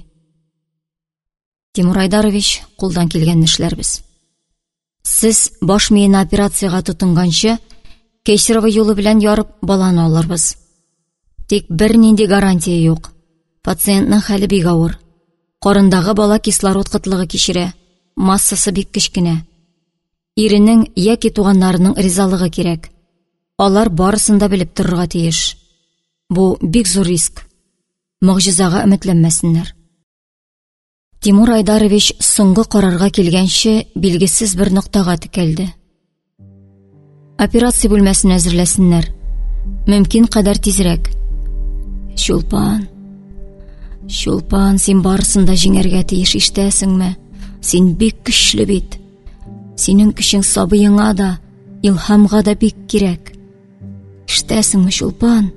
Тимур Айдарович, кулдан килгән эшләрбез. Сез баш миенә операциягә тотынганчы, Кейсерова юлы белән ярып баланы алырбыз. Тик бер нинди гарантия юк. Пациентның хәле бик авыр. Карындагы бала кислород кытлыгы кичерә, массасы бик кечкенә. Иренең яки туганнарының ризалыгы кирәк. Алар барысын да белеп торырга тиеш. Бу бик зур риск. Могҗизага өметләнмәсеннәр. Тимур Айдарович соңгы карарга килгәнче билгесез бер ноктага текәлде. Операция бүлмәсен әзерләсеннәр. Мөмкин кадәр тизрәк. Чулпан, Чулпан, син барысын да җиңәргә тиеш, ишетәсеңме? Син бик көчле бит. Синең көчең сабыеңа да, Илһамга да бик кирәк. Ишетәсеңме, Чулпан?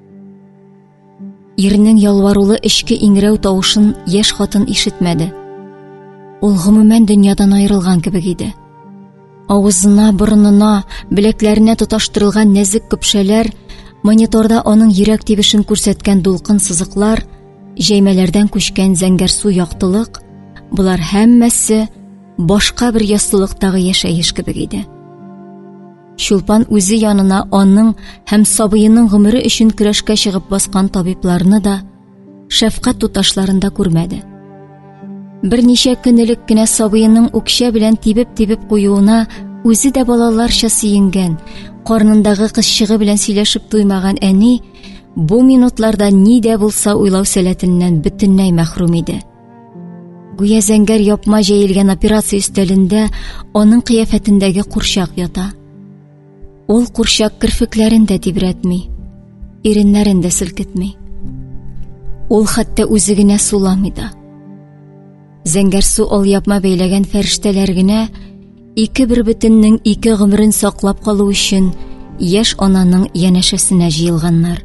Иренең ялварулы эчке иңрәү тавышын яшь хатын ишетмәде. Ул гомумән дөньядан аерылган кебек иде. Авызына, борынына, беләкләренә тоташтырылган нәзек көпшәләр, мониторда аның йөрәк тибешен күрсәткән дулкын сызыклар, җәймәләрдән күчкән зәңгәр су яктылык, булар һәммәсе башка бер ястылыктагы яшәеш кебек иде. Чулпан үзе янына аның һәм сабыйының гомере өчен көрәшкә чыгып баскан табибларны да, шәфкать туташларында күрмәде. Берничә көн элек кенә сабыйының үкчә белән тибеп-тибеп куюына үзе дә балаларча сөенгән, карнындагы кызчыгы белән сөйләшеп туймаган әни бу минутларда ни дә булса уйлау сәләтеннән бөтенләй мәхрүм иде. Гүя зәңгәр япма җәелгән операция өстәлендә аның кыяфәтендәге курчак ята. Ул курчак кирфекләрен дә тибрәтми, иреннәрен дә селкетми. Ул хәтта үзе генә суламый да. Зәңгәр су алъяпма бәйләгән фәрештәләр генә ике бер бөтеннең ике гомерен саклап калу өчен яшь ананың янәшәсенә җыелганнар.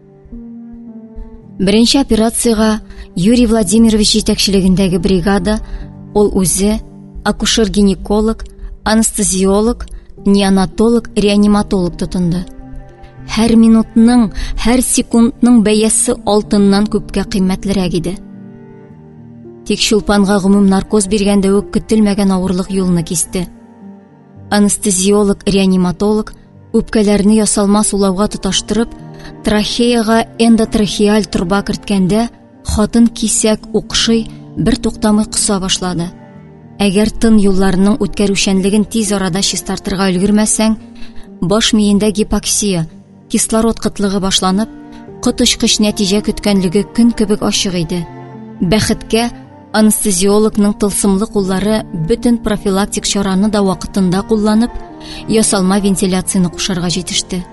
Беренче операциягә Юрий Владимирович җитәкчелегендәге бригада, ул үзе акушер-гинеколог, анестезиолог, неонатолог, реаниматолог тотынды. Һәр минутның, һәр секундның бәясе алтыннан күпкә кыйммәтлерәк иде. Тик Чулпанга гомум наркоз биргәндә үк көтелмәгән авырлык юлны кисте. Анестезиолог, реаниматолог үпкәләрне ясалма сулауга тоташтырып, трахеяга эндотрахеаль труба керткәндә, хатын кисәк укшый, бер туктамый кыса башлады. Әгәр тын юлларының үткәрүчәнлеген тиз арада чистартырга өлгермәсәң, баш миендә гипоксия, кислород кытлыгы башланып, коточкыч нәтиҗә көткәнлеге көн кебек ачык иде. Бәхеткә, анестезиологның тылсымлы куллары бөтен профилактик чараны да вакытында кулланып, ясалма вентиляцияны кушарга җитеште.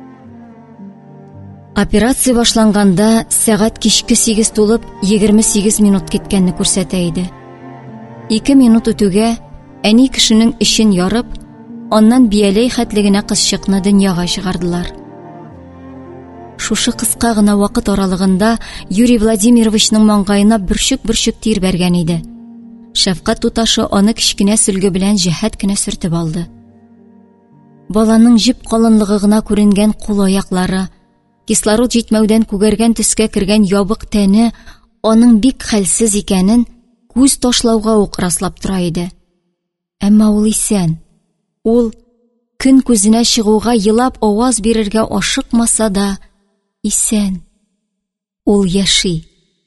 Операция башланганда сәгать кичке сигез тулып егерме сигез минут киткәнне күрсәтә иде. Ике минут үтүгә әни кешенең эшен ярып, аннан бияләй хәтлегенә кызчыкны дөньяга чыгардылар. Шушы кыска гына вакыт аралыгында Юрий Владимировичның маңгаена бөршөк-бөршөк тир бәргән иде. Шәфкать туташы аны кичкенә сөлге белән җәһәт кенә сөртеп алды. Баланың җеп калынлыгы гына күренгән кул-аяклары, кислород җитмәүдән күгәргән төскә кергән ябык тәне аның бик хәлсез икәнен күз ташлауга ук раслап тора иде. Әмма ул исән. Ул көн күзенә чыгуга елап аваз бирергә ашыкмаса да исән. Ул яши.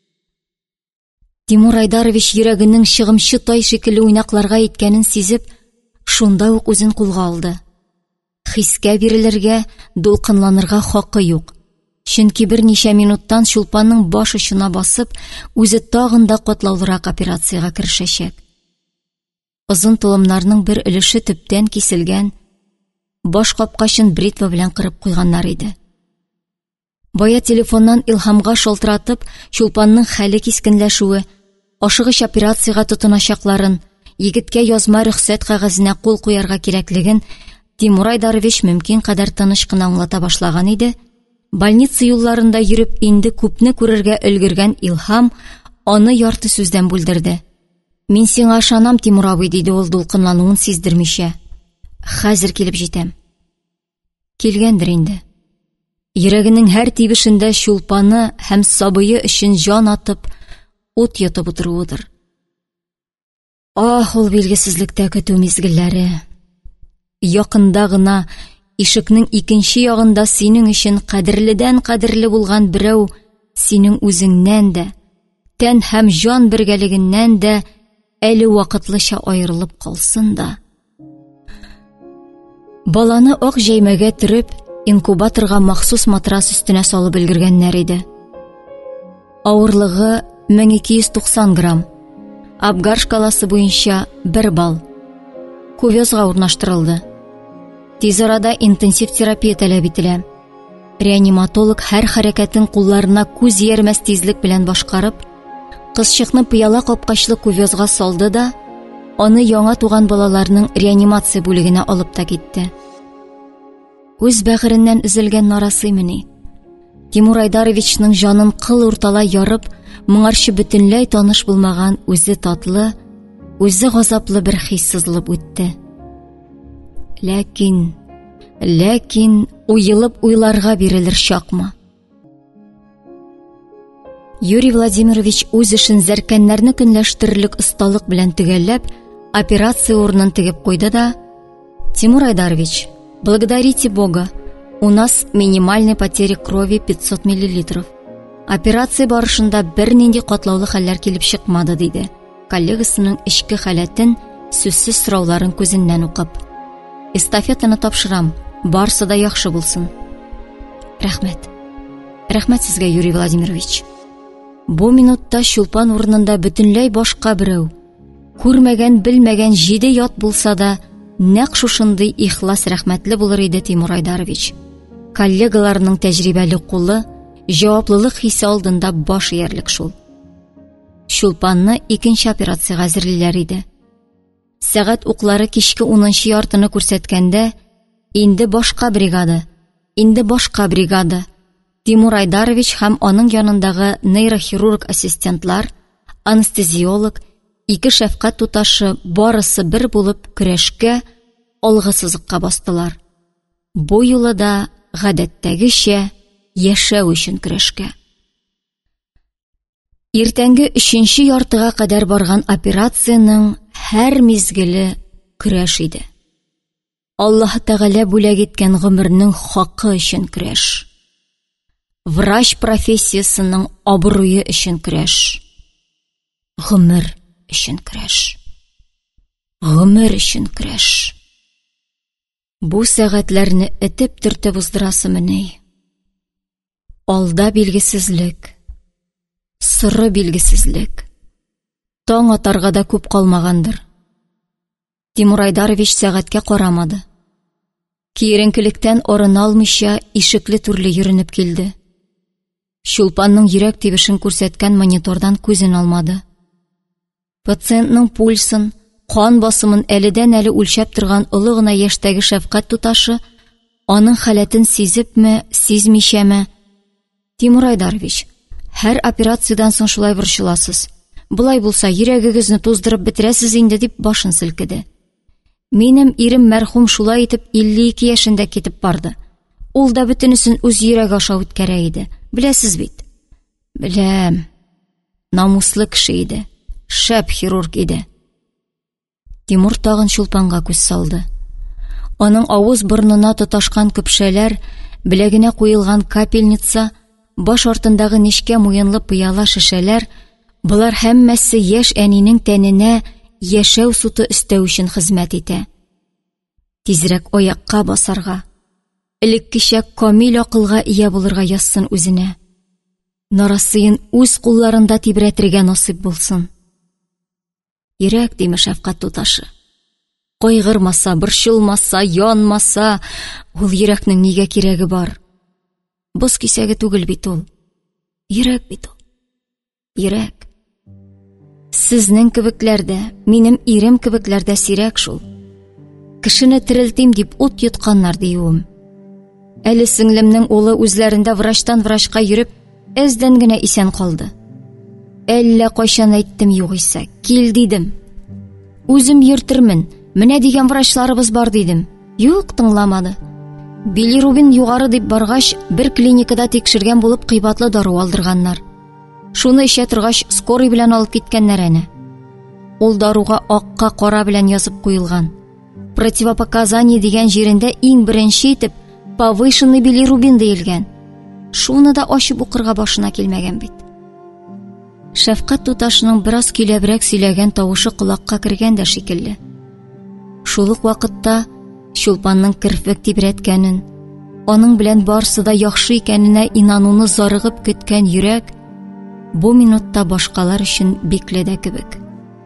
Тимур Айдарович йөрәгенең чыгымчы тай шикелле уйнакларга иткәнен сизеп, шунда ук үзен кулга алды. Хискә бирелергә, дулкынланырга хакы юк. Чөнки берничә минуттан Чулпанның баш очына басып, үзе тагын да катлаулырак операциягә керешәчәк. Озын толымнарның бер өлеше төптән киселгән, баш капкачын бритва белән кырып куйганнар иде. Бая телефоннан Илһамга шалтыратып, Чулпанның хәле кискенләшүе, ашыгыч операциягә тотыначакларын, егеткә язма рөхсәт кәгазенә кул куярга кирәклеген Тимур Айдарович мөмкин кадәр тыныч кына аңлата башлаган иде. Больница юлларында йөреп инде күпне күрергә өлгергән Илһам аны ярты сүздән бүлдерде. Мин сиңа ышанам, Тимур абый, диде ул дулкынлануын сиздермичә. Хәзер килеп җитәм. Килгәндер инде. Йөрәгенең һәр тибешендә Чулпаны һәм сабые өчен җан атып, ут йотып утыруыдыр. Ах, ул билгесезлектә көтү мизгелләре. Якында гына ишекнең икенче ягында синең өчен кадерледән кадерле булган берәү синең үзеңнән дә, тән һәм җан бергәлегеннән дә әле вакытлыча аерылып калсын да. Баланы ак җәймәгә төреп, инкубаторга махсус матрас өстенә салып өлгергәннәр иде. Авырлыгы мең ике йөз туксан грамм. Апгар шкаласы буенча бер балл. Кувезга урнаштырылды. Тиз арада интенсив терапия таләп ителә. Реаниматолог һәр хәрәкәтен кулларына күз иярмәс тизлек белән башкарып, кызчыкны пыяла капкачлы кувезга салды да, аны яңа туган балаларның реанимация бүлегенә алып та китте. Үз бәгыреннән өзелгән нарасыймыни? Тимур Айдаровичның җанын кыл урталай ярып, моңарчы бөтенләй таныш булмаган үзе татлы, үзе газаплы бер хис сызылып үтте. Ләкин, ләкин уелып уйларга бирелер чакмы. Юрий Владимирович үз эшен зәркәннәрне көнләштерерлек осталык белән төгәлләп, операция урынын тегеп куйды да: Тимур Айдарович, благодарите Бога, у нас минимальная потеря крови пятьсот миллилитров. Операция барышында бер нинди катлаулы хәлләр килеп чыкмады, диде, коллегасының эчке хәләтен сүзсез сорауларын күзеннән укып. Эстафетаны тапшырам, барсы да яхшы булсын. Рәхмәт. Рәхмәт сезгә, Юрий Владимирович. Бу минутта Чулпан урынында бөтенләй башка берәү, күрмәгән, белмәгән җиде ят булса да, нәкъ шушындый ихлас рәхмәтле булыр иде Тимур Айдарович. Коллегаларының тәҗрибәле кулы, җаваплылык хисе алдында баш иярлек шул. Чулпанны икенче операциягә әзерлиләр иде. Сәгать уклары кичке унынчы яртыны күрсәткәндә, инде башка бригада, инде башка бригада. Тимур Айдарович һәм аның янындагы нейрохирург ассистентлар, анестезиолог, ике шәфкать туташы барысы бер булып көрәшкә, алгы сызыкка бастылар. Бу юлы да гадәттәгечә яшәү өчен көрәшкә. Иртәнге өченче яртыга кадәр барган операциянең һәр мизгеле көрәш иде. Аллаһ Тәгалә бүләк иткән гомернең хакы өчен көрәш. Врач профессиясының абруе өчен көрәш. Гомер өчен көрәш. Гомер өчен көрәш. Бу сәгатьләрне этеп төртеп уздырасымыни? Алда билгесезлек, сыры билгесезлек. Таң атарга да күп калмагандыр. Тимур Айдарович сәгатькә карамады. Киеренкелектән орын алмыйча ишекле түрле йөренеп килде. Чулпанның йөрәк тибешен күрсәткән монитордан күзен алмады. Пациентның пульсын, кан басымын әледән-әле үлчәп торган олы гына яшьтәге шәфкать туташы аның хәләтен сизепме, сизмичәме? Тимур Айдарович, һәр операциядән соң шулай борчыласыз. Булай булса, йөрәгегезне туздырып бетерәсез инде, дип башын селкеде. Минем ирем мәрхүм шулай итеп илле ике яшендә китеп барды. Ул да бөтенесен үз йөрәге аша үткәрә иде. Беләсез бит? Беләм. Намуслы кеше иде. Шәп хирург иде. Тимур тагын Чулпанга күз салды. Аның авыз борнына тоташкан көпшәләр, беләгенә куелган капельница, баш артындагы нечкә муенлы пыяла шешәләр, булар һәммәсе яшь әнинең тәненә яшәү суты өстәү өчен хезмәт итә. Тизрәк аякка басарга, элеккечә камил акылга ия булырга язсын үзенә. Нарасыен үз кулларында тибрәтергә насыйп булсын. Йөрәк диме шәфкать туташы. Кайгырмаса, борчылмаса, янмаса, ул йөрәкнең нигә кирәге бар? Боз кисәге түгел бит ул. Йөрәк бит ул. Йөрәк. Сезнең кебекләрдә, минем ирем кебекләрдә сирәк шул. Кешене терелтим дип ут йотканнар диюем. Әле сеңлемнең улы үзләрендә врачтан врачка йөреп, әздән генә исән калды. Әллә кайчан әйттем югыйсә, кил дидем. Үзем йөртермен, менә дигән врачларыбыз бар дидем. Юк, тыңламады. Билирубин югары дип баргач, бер клиникада тикшергән булып кыйбатлы дару алдырганнар. Шуны эчә торгач, скорый белән алып киткәннәр әнә. Ул даруга акка кара белән язып куелган. Противопоказание дигән җирендә иң беренче итеп повышенный билирубин диелгән. Шуны да ачып укырга башына килмәгән бит. Шәфкать туташының бераз киләбрәк сөйләгән тавышы колакка кергән дә шикелле. Шул ук вакытта Чулпанның керфек тибрәткәнен, аның белән барысы да яхшы икәненә инануны зарыгып көткән йөрәк бу минутта башкалар өчен бикле дә кебек.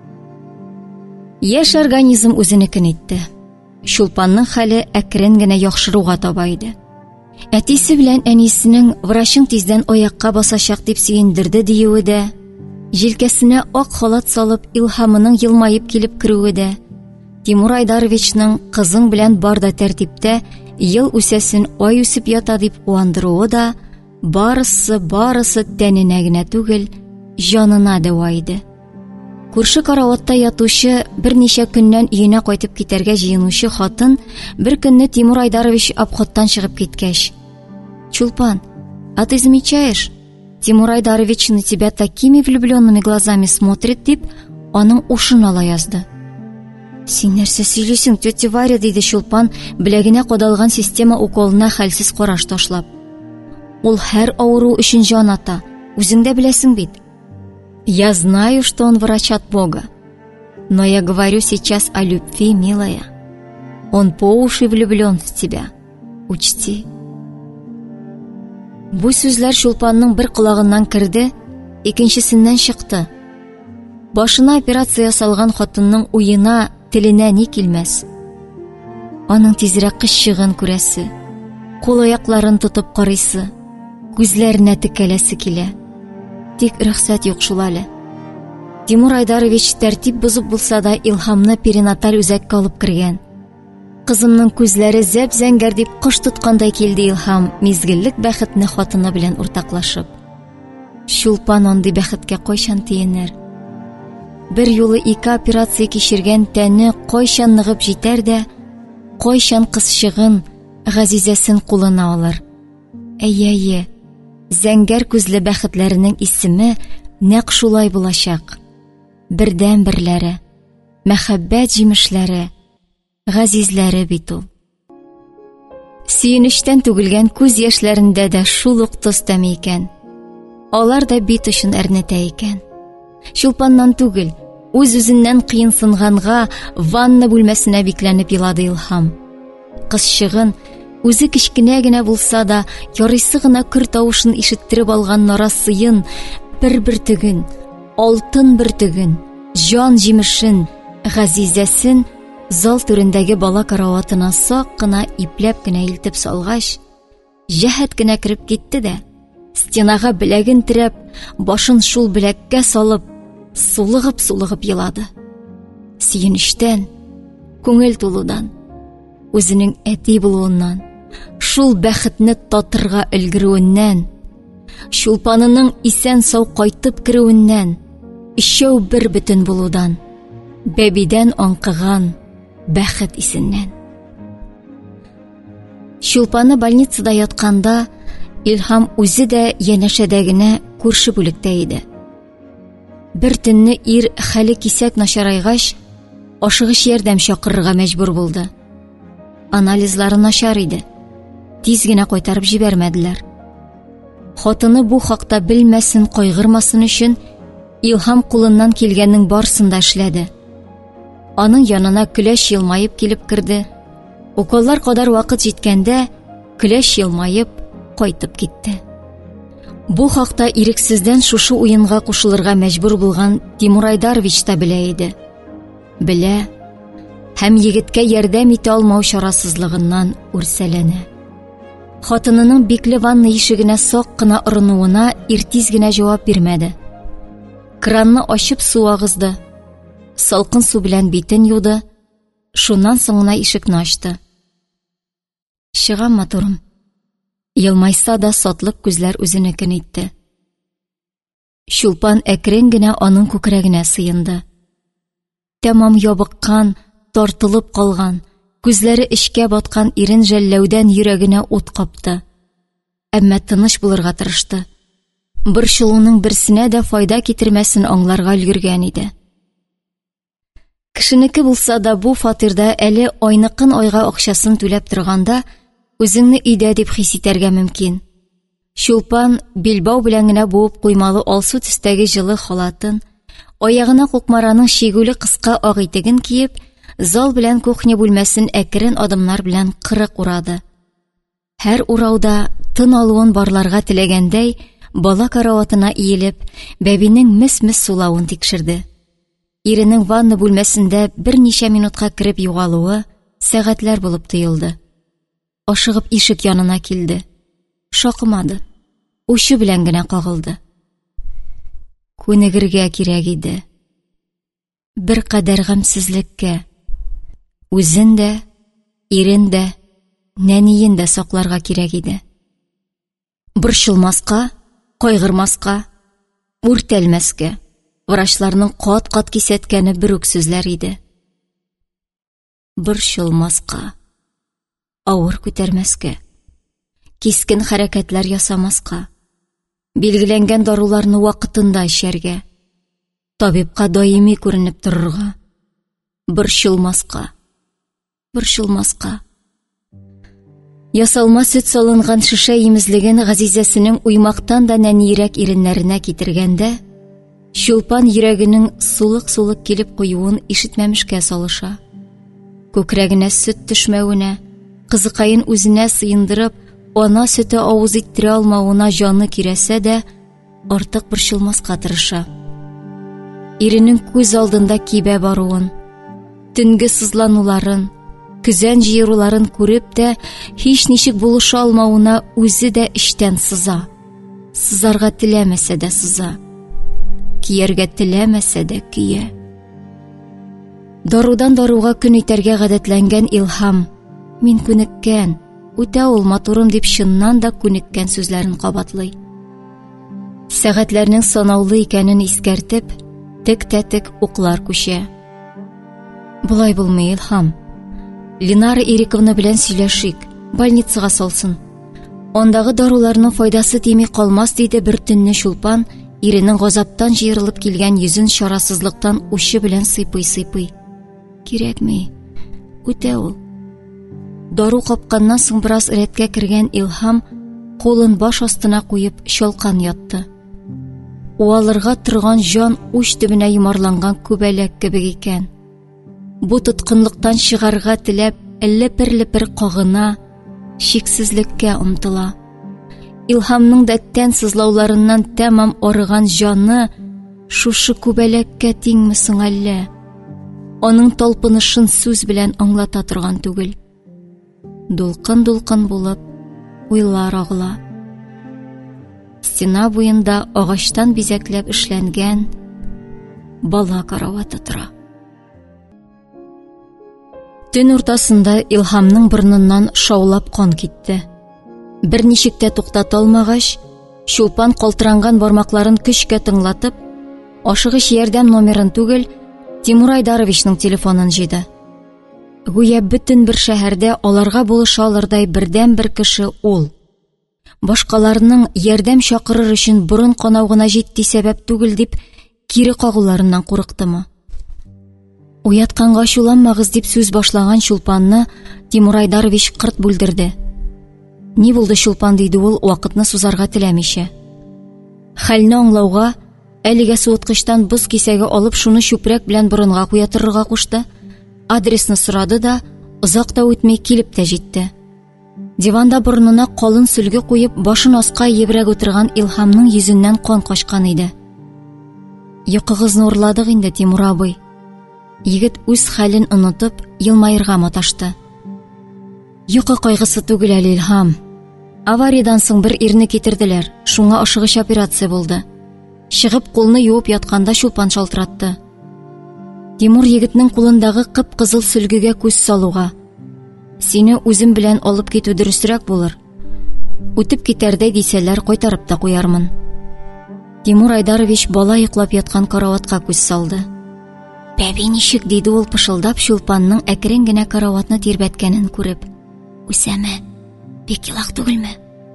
Яшь организм үзенекен итте. Чулпанның хәле әкрен генә яхшыруга таба иде. Әтисе белән әнисенең врачың тиздән аякка басачак дип сөендерде диюе дә, җилкәсенә ак халат салып илһамының елмаеп килеп керүе дә, Тимур Айдаровичның кызың белән бар да тәртиптә, ел үсәсен ай үсеп ята дип куандыруы да, барысы, барысы тәненә генә түгел, җанына дәва иде. Күрше караватта ятучы, берничә көннән өенә кайтып китәргә җыенучы хатын бер көнне Тимур Айдарович обходтан чыгып киткәч: «Чулпан, а ты замечаешь? Тимур Айдарович на тебя такими влюбленными глазами смотрит», дип, аның ушын ала язды. «Син нәрсә сөйлисең, тетя Варя?» диде Чулпан, беләгенә кадалган система уколына хәлсез караш ташлап. «Ул һәр авыру өчен җан ата, үзең дә беләсең бит. Я знаю, что он врач от Бога. Но я говорю сейчас о любви, милая. Он по уши влюблен в тебя. Учти». Бу сүзләр Чулпанның бер колагыннан керде, икенчесеннән чыкты. Башына операция ясалган хатынның уена, теленә ни килмәс. Аның тизрәк кыччыгын күрәсе, кул-аякларын тотып карыйсы, күзләренә текәләсе килә. Тик рөхсәт юк шул әле. Тимур Айдарович тәртип бозып булса да илһамны перинаталь үзәккә алып кергән. Кызымның күзләре зәп-зәңгәр дип кош тоткандай килде илһам, мизгеллек бәхетне хатыны белән уртаклашып. Чулпан андый бәхеткә кайчан тиенер? Бер юлы ике операция кичергән тәне кайчан ныгып җитәр дә, кайчан кызчыгын, Газизәсен кулына алыр. Әйе-әйе, зәңгәр күзле бәхетләренең исеме нәкъ шулай булачак. Бердән берләре, мәхәббәт җимешләре, Газизләре бит ул. Сөенечтән түгелгән күз яшьләрендә дә шул ук тоз тәме икән. Алар да бит өчен әрнетә икән. Чулпаннан түгел, үз-үзеннән кыенсынганга ванна бүлмәсенә бикләнеп елады илһам. Кызчыгын, үзе кичкенә генә булса да, ярыйсы гына көр тавышын ишеттереп алган нарасыен, бер бөртеген, алтын бөртеген, җан җимешен, Газизәсен зал түрендәге бала караватына сак кына ипләп кенә илтеп салгач, җәһәт кенә кирип китте дә, стенага беләген терәп, башын шул беләккә салып, сулыгып-сулыгып елады. Сөенечтән, күңел тулудан, үзенең әти булуыннан, шул бәхетне татырга өлгерүеннән, Чулпанының исән сау кайтып керүеннән, ишәү бер бөтен булудан, бәбидән аңкыган бәхет исеннән. Чулпаны больницада ятканда, илһам үзе дә янәшәдә генә күрше бүлектә иде. Бер төнне ир хәле кисәк начарайгач, ашыгыч ярдәм чакырырга мәҗбүр булды. Анализлары начар иде. Тиз генә кайтарып җибәрмәделәр. Хатыны бу хакта белмәсен, кайгырмасын өчен илһам кулыннан килгәннең барсын да эшләде. Аның янына көләч елмаеп килеп керде. Уколлар кадар вакыт җиткәндә, көләч елмаеп кайтып китте. Бу хакта ирексездән шушы уенга кушылырга мәҗбүр булган Тимур Айдарович та белә иде. Белә һәм егеткә ярдәм итә алмау чарасызлыгыннан үрсәләнә. Хатынының бикле ванна ишегенә сак кына орынуына иртиз генә җавап бирмәде. Кранны ачып су агызды. Салкын су белән битен юды. Шуннан соң гына ишекне ачты. Чыгам, матурым. Елмайса да сатлык күзләр үзенекен итте. Чулпан әкрен генә аның күкрәгенә сыенды. Тәмам ябыккан, тартылып калган, күзләре эчкә баткан ирен жәлләүдән йөрәгенә ут капты. Әмма тыныч булырга тырышты. Борчылуның берсенә дә файда китермәсен аңларга өлгергән иде. Кешенеке булса да бу фатирда әле айныкын айга акчасын түләп торганда, үзеңне өйдә дип хис итәргә мөмкин. Чулпан билбау белән генә буып куймалы алсу төстәге җылы халатын, аягына кукмараның шигүле кыска ак итеген киеп, зал белән кухня бүлмәсен әкрен адымнар белән кырык урады. Һәр урауда тын алуын барларга теләгәндәй, бала караватына иелеп, бәбинең мес-мес сулавын тикшерде. Иренең ванна бүлмәсендә берничә минутка кереп югалуы сәгатьләр булып тоелды. Ашыгып ишек янына килде. Шакымады. Ушы белән генә кагылды. Күнегергә кирәк иде. Бер кадәр гамьсезлеккә. Үзен дә, ирен дә, нәниен дә сакларга кирәк иде. Борчылмаска, кайгырмаска, үртәлмәскә. Врачларның кат-кат кисәткәне бер үк сүзләр иде. Борчылмаска, авыр күтәрмәскә, кискен хәрәкәтләр ясамаска, билгеләнгән даруларны вакытында эчәргә, табибка даими күренеп торырга. Борчылмаска, борчылмаска. Ясалма сөт салынган шешә имезлеген Газизәсенең уймактан да нәнирәк иреннәренә китергәндә, Чулпан йөрәгенең сулык-сулык килеп куюын ишетмәмешкә салыша. Күкрәгенә сөт төшмәвенә, кызыкайын үзенә сыендырып, ана сөте авыз иттерә алмавына җаны кирәсә дә, артык борчылмаска тырыша. Иренең күз алдында кибә баруын, төнге сызлануларын, көзән җыеруларын күреп тә, һич ничек булыша алмавына үзе дә эчтән сыза. Сызарга теләмәсә дә сыза. Кияргә теләмәсә дә кия. Дарудан даруга көн итәргә гадәтләнгән Илһам, мин күнеккән, үтә ул матурым дип чыннан да күнеккән сүзләрен кабатлый. Сәгатьләрнең санаулы икәнен искәртеп, тек-тәтек уклар күчә. Булай булмый, Илһам. Линара Ириковна белән сөйләшик, больницага салсын. Ондагы даруларның файдасы тими калмас диде бер төнне Чулпан, иренең газаптан җыерылып килгән йөзен чарасызлыктан ушы белән сыйпый-сыйпый. Кирәкми, үтә ул. Дару капканнан соң бераз рәткә кергән Илһам кулын баш астына куеп чалкан ятты. Уалырга торган җан уч төбенә йомарланган күбәләк кебек икән. Бу тоткынлыктан чыгарга теләп, лепер-лепер кагына, шиксезлеккә омтыла. Илһамның да тән сызлауларыннан тәмам арыган җаны шушы күбәләккә тиңме соң әллә? Аның талпынышын сүз белән аңлата торган түгел. Дулкын-дулкын булып, уйлар агыла. Стена буенда агачтан бизәкләп эшләнгән бала караваты тора. Төн уртасында Илһамның борыныннан шаулап кан китте. Бер ничек тә туктата алмагач, Чулпан калтыранган бармакларын көчкә тыңлатып, ашыгыч ярдәм номерын түгел, Тимур Айдаровичның телефонын җыйды. Гүя бөтен бер шәһәрдә аларга булыша алырдай бердән бер кеше ул. Башкаларның ярдәм чакырыр өчен борын канау гына җитди сәбәп түгел дип, кире кагуларыннан курыктымы? Уятканга шуланмагыз дип сүз башлаган Чулпанны Тимур Айдарович кырт бүлдерде. Ни булды, Чулпан, диде ул, вакытны сузарга теләмичә. Хәлне аңлауга, әлегә суыткычтан боз кисәге алып шуны чүпрәк белән борынга куя торырга кушты. Адресны сорады да, озак та үтмәй килеп тә җитте. Диванда борынына калын сөлге куеп, башын аска ебрәк утырган Илһамның йөзеннән кан качкан иде. Йокыгызны урладык инде, Тимур абый. Егет үз хәлен онытып, елмаерга маташты. Йокы кайгысы түгел әле, Илһам. Авариyaдан соң бер ирне китерделәр, шуңа ашыгыч операция булды. Чыгып кулны юып ятканда Чулпан шалтыратты. Тимур егетнең кулындагы кып-кызыл сөлгегә күз салуга, сине үзем белән алып китү дөресрәк булыр. Үтеп китәрдәй дисәләр, кайтарып та куярмын. Тимур Айдарович бала йоклап яткан караватка күз салды. Бәби ничек, диде ул пышылдап, Чулпанның әкрен генә караватны тирбәткәнен күреп. Үсәме? Бик илак түгелме?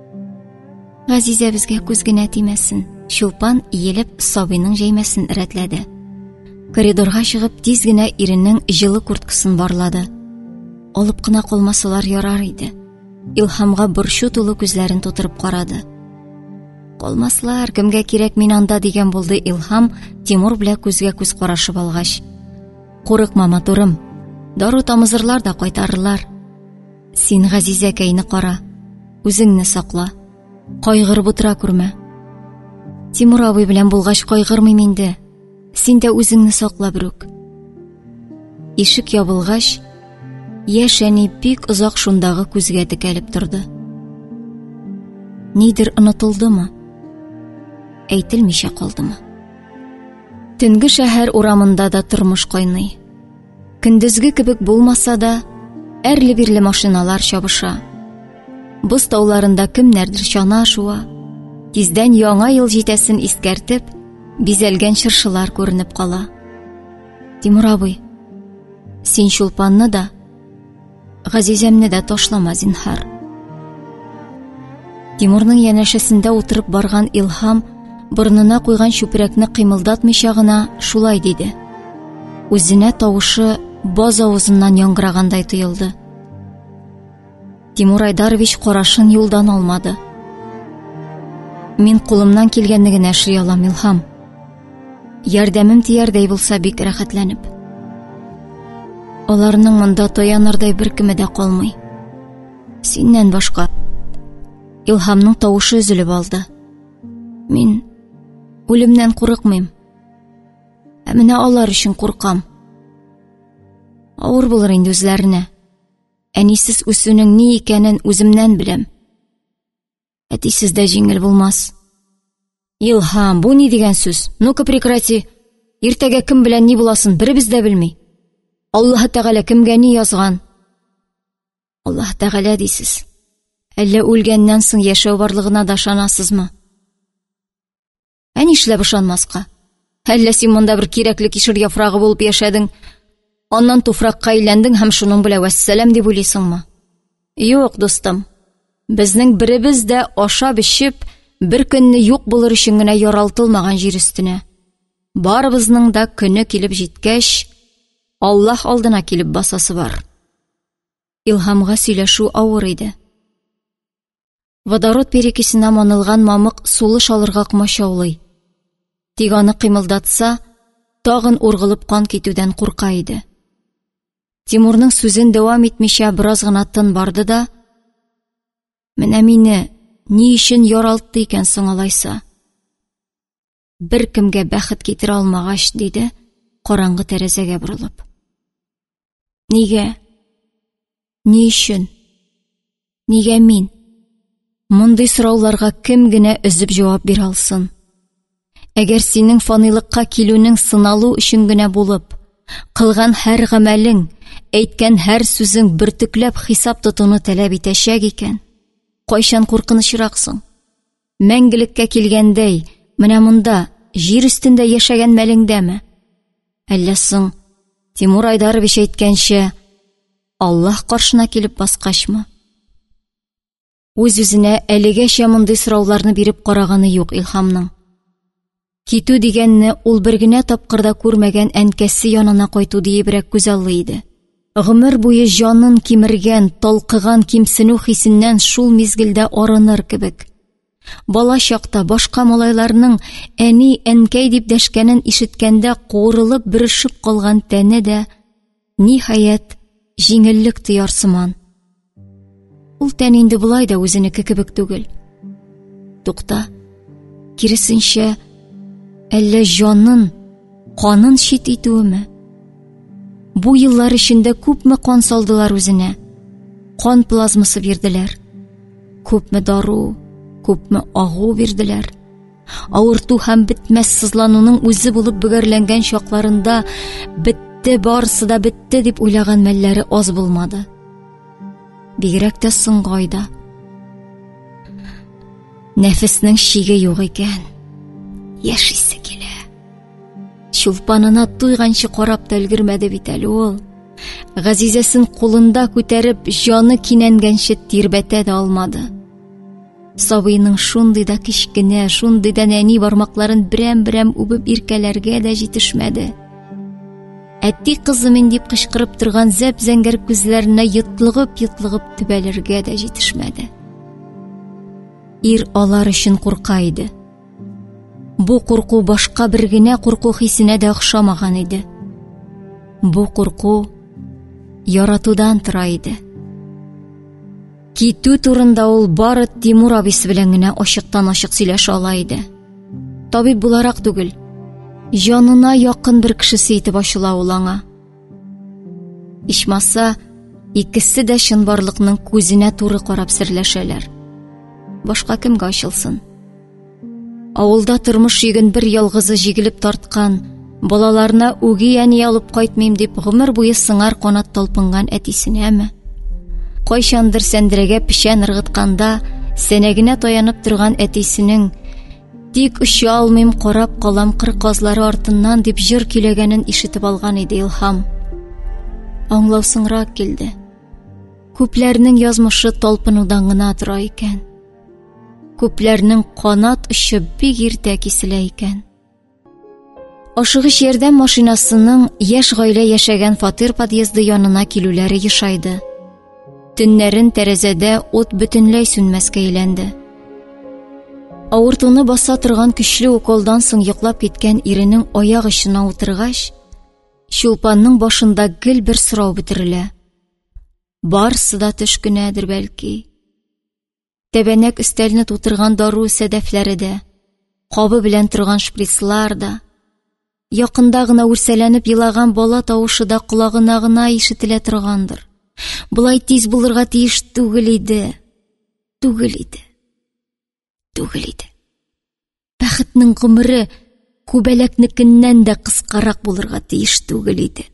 Газизә безгә күз генә тимәсен. Чулпан иелеп сабыйның җәймәсен рәтләде. Коридорга чыгып, тиз генә иренең җылы курткасын барлады. Алып кына калмасалар ярар иде. Илһамга борчу тулы күзләрен тутырып карады. Калмаслар, кемгә кирәк, мин анда, дигән булды Илһам, Тимур белән күзгә күз карашып алгач. Курыкма, матурым. Дару тамызырлар да кайтарырлар. Син Газизәкәйне кара. Үзеңне сакла. Кайгырып утыра күрмә. Тимур абый белән булгач кайгырмыйм инде. Син дә үзеңне сакла, Брук. Ишек ябылгач, яшь әни бик озак шундагы күзгә текәлеп торды. Нидер онытылдымы? Әйтелмичә калдымы? Төнге шәһәр урамында да тормыш кайный. Көндезге кебек булмаса да, әрле-бирле машиналар чабыша. Боз тауларында кемнәрдер чана шуа. Тиздән яңа ел җитәсен искәртеп, бизәлгән чыршылар күренеп кала. Тимур абый, син чулпанны да, Газизәмне дә ташлама, зинһар. Тимурның янәшәсендә утырып барган Илһам борынына куйган чүпрәкне кыймылдатмыйча гына шулай диде. Үзенә тавышы баз авызыннан яңгырагандай тоелды. Тимур Айдарович карашын юлдан алмады. Мин кулымнан килгәнне генә эшли алам, Илһам. Ярдәмем тиярдәй булса бик рәхәтләнеп. Аларның монда таянырдай бер кеме дә калмый. Синнән башка. Илһамның тавышы өзелеп алды. Мин үлемнән курыкмыйм. Ә менә алар өчен куркам. Авыр булыр инде үзләренә. Әнисез үсүнең ни икәнен үземнән беләм. Әтисез дә җиңел булмас. Илһам, бу ни дигән сүз? Ну-ка прекрати. Иртәгә кем белән ни буласын беребез дә белми. Аллаһ Тәгалә кемгә ни язган? Аллаһ Тәгалә дисез. Әллә үлгәннән соң яшәү барлыгына да ышанасызмы? Ә нишләп ышанмаска? Әллә син монда бер кирәкле кишер яфрагы булып яшәдең, аннан туфракка әйләндең һәм шуның белән вәссәлам дип уйлыйсыңмы? Юк, дустым. Безнең беребез дә ашап-эчеп, бер көнне юк булыр өчен генә яралтылмаган җир өстенә. Барыбызның да көне килеп җиткәч, Аллаһ алдына килеп басасы бар. Илһамга сөйләшү авыр иде. Водород перекисенә манылган мамык сулыш алырга комачаулый. Тик аны кыймылдатса, тагын ургылып кан китүдән курка иде. Тимурның сүзен дәвам итмичә бераз гына тын барды да, менә мине ни өчен яралтты икән соң алайса? Бер кемгә бәхет китерә алмагач, диде, караңгы тәрәзәгә борылып. Нигә? Ни өчен? Нигә мин? Мондый сорауларга кем генә өзеп җавап бирә алсын? Әгәр синең фанилыкка килүнең сыналу өчен генә булып, кылган һәр гамәлең, әйткән һәр сүзең бөртекләп хисап тотуны таләп итәчәк икән, кайчан куркынычраксың? Мәңгелеккә килгәндәй, менә монда, җир өстендә яшәгән мәлеңдәме? Әллә соң, Тимур Айдарович әйткәнчә, Аллаһ каршына килеп баскачмы? Үз-үзенә әлегәчә мондый сорауларны биреп караганы юк Илһамның. Китү дигәнне ул бер генә тапкырда күрмәгән әнкәсе янына кайту диебрәк күзаллый иде. Гомер буе җанын кимергән, талкыган кимсенү хисеннән шул мизгелдә арыныр кебек. Бала чакта башка малайларның әни, әнкәй дип дәшкәнен ишеткәндә куырылып бөрешеп калган тәне дә ниһаять җиңеллек тыяр сыман. Ул тән инде булай да үзенеке кебек түгел. Тукта, киресенчә, әллә җанын, канын чит итүеме? Бу еллар эчендә күпме кан салдылар үзенә? Кан плазмасы бирделәр. Күпме дару, күпме агу бирделәр. Авырту һәм бетмәс сызлануның үзе булып бөгәрләнгән чакларында бетте, барысы да бетте дип уйлаган мәлләре аз булмады. Бигрәк тә соңгы айда. Нәфеснең чиге юк икән. Яшисе килә. Чулпанына туйганчы карап та өлгермәде бит әле ул. Газизәсен кулында күтәреп, җаны кинәнгәнче тирбәтә дә алмады. Сабыйның шундый да кичкенә, шундый да нәни бармакларын берәм-берәм үбеп иркәләргә дә җитешмәде. Әти кызым ин дип кычкырып торган зәп-зәңгәр күзләренә йотлыгып-йотлыгып төбәлергә дә җитешмәде. Ир алар өчен курка иде. Бу курку башка бер генә курку хисенә дә охшамаган иде. Бу курку яратудан тора иде. Китү турында ул бары Тимур абысы белән генә ачыктан-ачык сөйләшә ала иде. Табиб буларак түгел, җанына якын бер кешесе итеп ачыла ул аңа. Ичмаса, икесе дә чынбарлыкның күзенә туры карап серләшәләр. Башка кемгә ачылсын? Авылда тормыш йөген бер ялгызы җигелеп тарткан, балаларына үги әни алып кайтмыйм дип гомер буе сыңар канат талпынган әтисенәме? Кайчандыр сәндерәгә печән ыргытканда, сәнәгенә таянып торган әтисенең тик оча алмыйм карап калам кыр казлары артыннан дип җыр көйләгәнен ишетеп алган иде Илһам. Аңлаусыңрак килде. Күпләрнең язмышы талпынудан гына тора икән. Күпләрнең канат очы бик иртә киселә икән. Ашыгыч ярдәм машинасының яшь гаилә яшәгән фатир подъезды янына килүләре ешайды. Төннәрен тәрәзәдә ут бөтенләй сүнмәскә әйләнде. Авыртуны баса торган көчле уколдан соң йоклап киткән иренең аяк очына утыргач, Чулпанның башында гел бер сорау бетерелә. Барсы да төш кенәдер бәлки. Тәбәнәк өстәленә тутырган дару сәдәфләре дә, кабы белән торган шприцлар да, якында гына үрсәләнеп елаган бала тавышы да колагына гына ишетелә торгандыр. Булай тиз булырга тиеш түгел иде. Түгел иде. Түгел иде. Бәхетнең гомере күбәләкнекеннән дә кыскарак булырга тиеш түгел иде.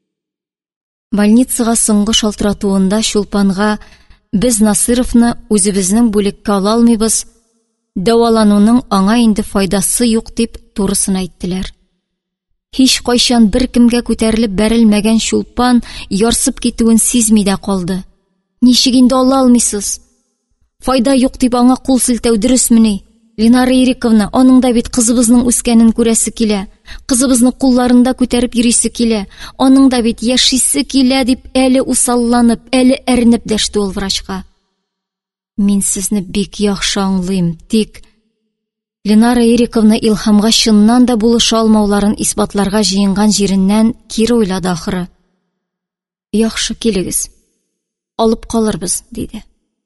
Больницага соңгы шалтыратуында Чулпанга без Насыровны үзебезнең бүлеккә ала алмыйбыз, дәвалануның аңа инде файдасы юк дип турысын әйттеләр. Һич кайчан бер кемгә күтәрелеп бәрелмәгән Чулпан ярсып китүен сизми дә калды. Ничек инде ала алмыйсыз? Файда юк дип аңа кул селтәү дөресмени? Линара Ириковна, аның да бит кызыбызның үскәнен күрәсе килә. Кызыбызны кулларында күтәреп йөрисе килә. Аның да бит яшисе килә дип әле усалланып, әле әрнеп дәште ул врачка. Мин сезне бик яхшы аңлыйм, тик Линара Ириковна Илһамга чыннан да булыша алмауларын исбатларга җыенган җиреннән кире уйлады ахыры. Яхшы килегез. Алып калырбыз, диде.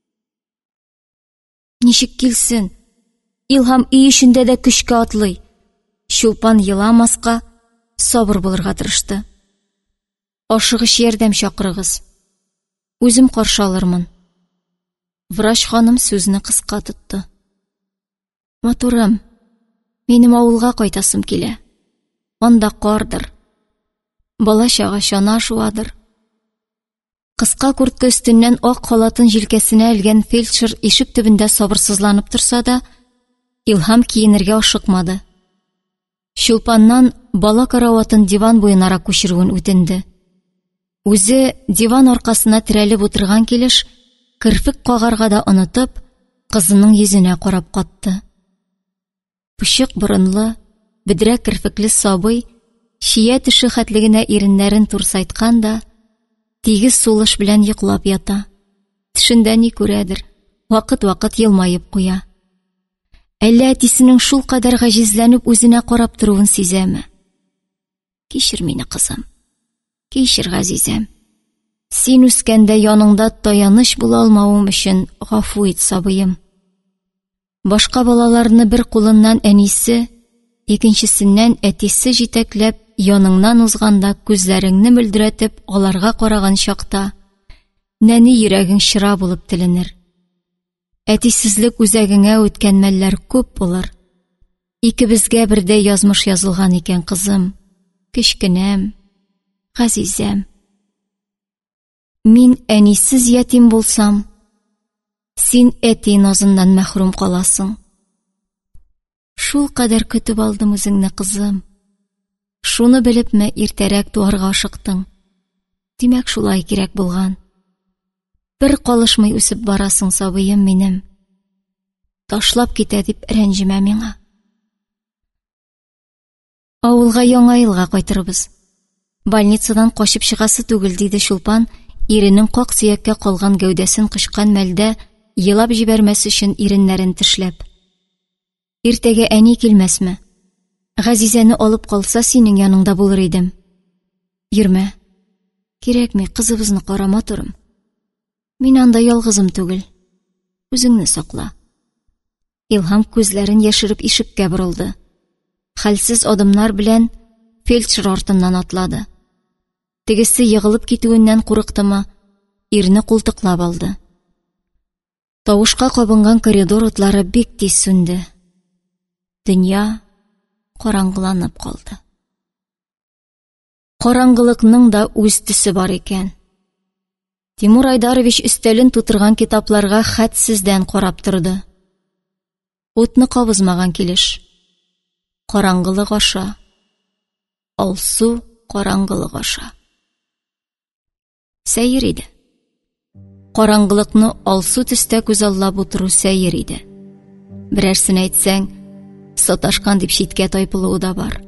Ничек килсен? Илһам өй эчендә дә көчкә атлый. Чулпан еламаска, сабыр булырга тырышты. Ашыгыч ярдәм чакырыгыз. Үзем каршы алырмын. Врач ханым сүзне кыска тотты. Матурым, минем авылга кайтасым килә. Анда кардыр. Бала-чага чана шуадыр. Кыска куртка өстеннән ак халатын җилкәсенә элгән фельдшер ишек төбендә сабырсызланып торса да, Илһам киенергә ашыкмады. Чулпаннан бала караватын диван буенарак күчерүен үтенде. Үзе диван аркасына терәлеп утырган килеш, кырфык кагарга да онытып, кызының йөзенә карап катты. Пычык борынлы, бедрәк кырфыклы сабый, чия теше хәтлегенә иреннәрен турсайткан да, тигез сулыш белән йоклап ята. Тешендә ни күрәдер, вакыт-вакыт елмаеп куя. Әллә әтисенең шул кадәр гаҗизләнеп үзенә карап торуын сизәме? Кичер мине, кызым. Кичер, газизәм. Син үскәндә яныңда таяныч була алмавым өчен гафу ит, сабыем. Башка балаларны бер кулыннан әнисе, икенчесеннән әтисе җитәкләп, яныңнан узганда күзләреңне мөлдерәтеп аларга караган чакта, нәни йөрәгең чыра булып теленер. Әтисезлек үзәгеңә үткән мәлләр күп булыр. Икебезгә бердә язмыш язылган икән, кызым. Кечкенәм, газизәм. Мин әнисез ятим булсам, син әти назыннан мәхрүм каласың. Шул кадәр көтеп алдым үзеңне, кызым. Шуны белепме иртәрәк туарга ашыктың. Димәк, шулай кирәк булган. Бер калышмый үсеп барасың, сабыем минем. Ташлап китә дип рәнҗемә миңа. Авылга яңа елга кайтырбыз. Больницадан качып чыгасы түгел, диде Чулпан, иренең как сөяккә калган гәүдәсен кышкан мәлдә елап җибәрмәс өчен иреннәрен тешләп. Иртәгә әни килмәсме? Газизәне алып калса, синең яныңда булыр идем. Йөрмә. Кирәкми, кызыбызны карама турым. Мин анда ялгызым түгел. Үзеңне сакла. Илһам күзләрен яшереп ишеккә борылды. Хәлсез адымнар белән фельдшер артыннан атлады. Тегесе егылып китүеннән курыктымы, ирне култыклап алды. Тавышка кабынган коридор утлары бик тиз сүнде. Дөнья караңгыланып калды. Караңгылыкның да үз төсе бар икән. Тимур Айдарович өстәлен тутырган китапларга хәтсездән карап торды. Утны кабызмаган килеш. Караңгылык аша. Алсу караңгылык аша. Сәер иде. Караңгылыкны алсу төстә күзаллап утыру сәер иде. Берәрсен әйтсәң, саташкан дип читкә тайпылуы да бар.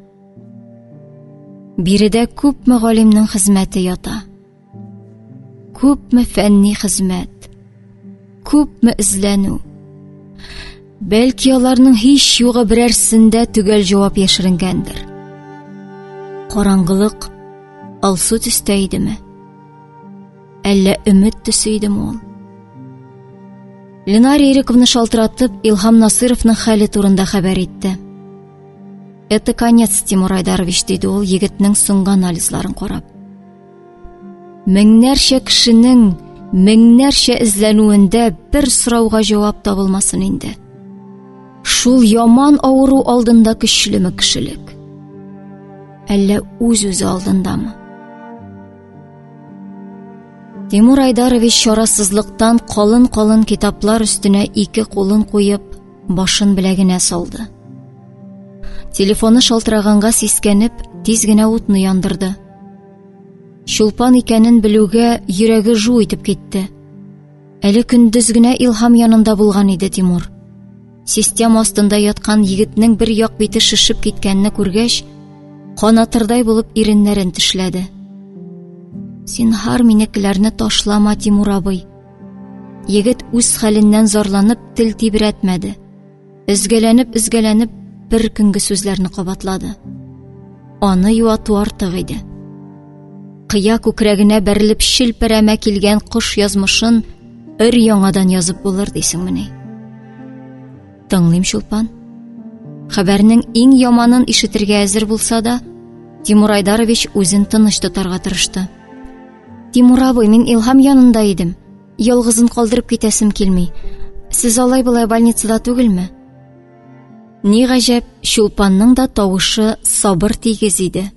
Биредә күпме галимнең хезмәте ята. Күпме фәнни хезмәт. Күпме эзләнү. Бәлки аларның һич югы берәрсендә түгел җавап яшеренгәндер. Караңгылык алсу төстә идеме? Әллә өмет төсе идеме ул? Ленария Ирековна шалтыратып Илһам Насыровның хәле турында хәбәр итте. Это конец, Тимур Айдарович, диде ул егетнең соңгы анализларын карап. Меңнәрчә кешенең меңнәрчә эзләнүендә бер сорауга җавап табылмасын инде. Шул яман авыру алдында көчлеме кешелек? Әллә үз-үзе алдындамы? Тимур Айдарович чарасызлыктан калын-калын китаплар өстенә ике кулын куеп, башын беләгенә салды. Телефоны шалтыраганга сискәнеп, тиз генә утны яндырды. Чулпан икәнен белүгә йөрәге жу итеп китте. Әле көндез генә Илһам янында булган иде Тимур. Система астында яткан егетнең бер як бите шишеп киткәнне күргәч, канатырдай булып иреннәрен тешләде. Синһар минекеләрне ташлама, Тимур абый. Егет үз хәленнән зарланып тел тибрәтмәде. Изгәләнеп-изгәләнеп бер көнгә сүзләрне кабатлады. Аны юату артык иде. Кыя күкрәгенә бәрелеп шилпәрәмә килгән кош язмышын өр яңадан язып булыр дисеңмени? Тыңлыйм, Чулпан. Хәбәрнең иң яманын ишетергә әзер булса да, Тимур Айдарович үзен тыныч тотарга тырышты. Тимур абый, мин Илһам янында идем. Ялгызын калдырып китәсем килми. Сез алай-булай больницада түгелме? Ни гаҗәп, Чулпанның да тавышы сабыр тигез иде.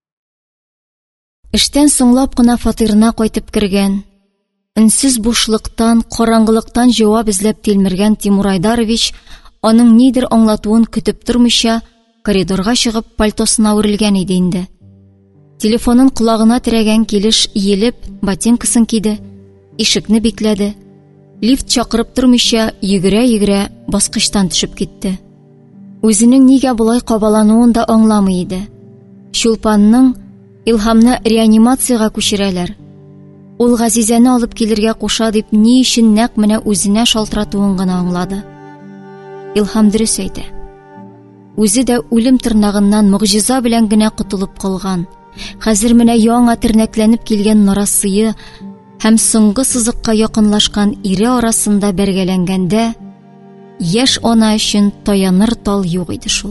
Эштән соңлап кына фатирына кайтып кергән, өнсез бушлыктан, караңгылыктан җавап эзләп тилмергән Тимур Айдарович аның нидер аңлатуын көтеп тормыйча коридорга чыгып пальтосына үрелгән иде инде. Телефонын колагына терәгән килеш иелеп, ботинкасын киде, ишекне бикләде. Лифт чакырып тормыйча йөгерә-йөгерә баскычтан төшеп китте. Үзенең нигә булай кабалануын да аңламый иде. Чулпанның Илһамны реанимациягә күчерәләр. Ул Газизәне алып килергә куша дип ни өчен нәкъ менә үзенә шалтыратуын гына аңлады. Илһам дөрес әйтә. Үзе дә үлем тырнагыннан мөгъҗиза белән генә кутылып калган. Хәзер менә яңа тернәкләнеп килгән нарасые һәм соңгы сызыкка якынлашкан ире арасында бәргәләнгәндә, яшь ана өчен таяныр тал юк иде шул.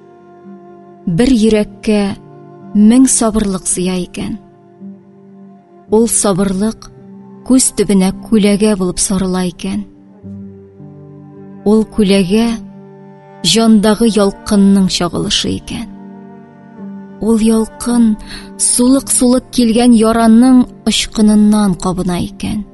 Бер йөрәккә мең сабырлык сыя икән. Ул сабырлык күз төбенә күләгә булып сарыла икән. Ул күләгә җандагы ялкынның чагылышы икән. Ул ялкын сулык-сулык килгән яраның ычкыныннан кабына икән.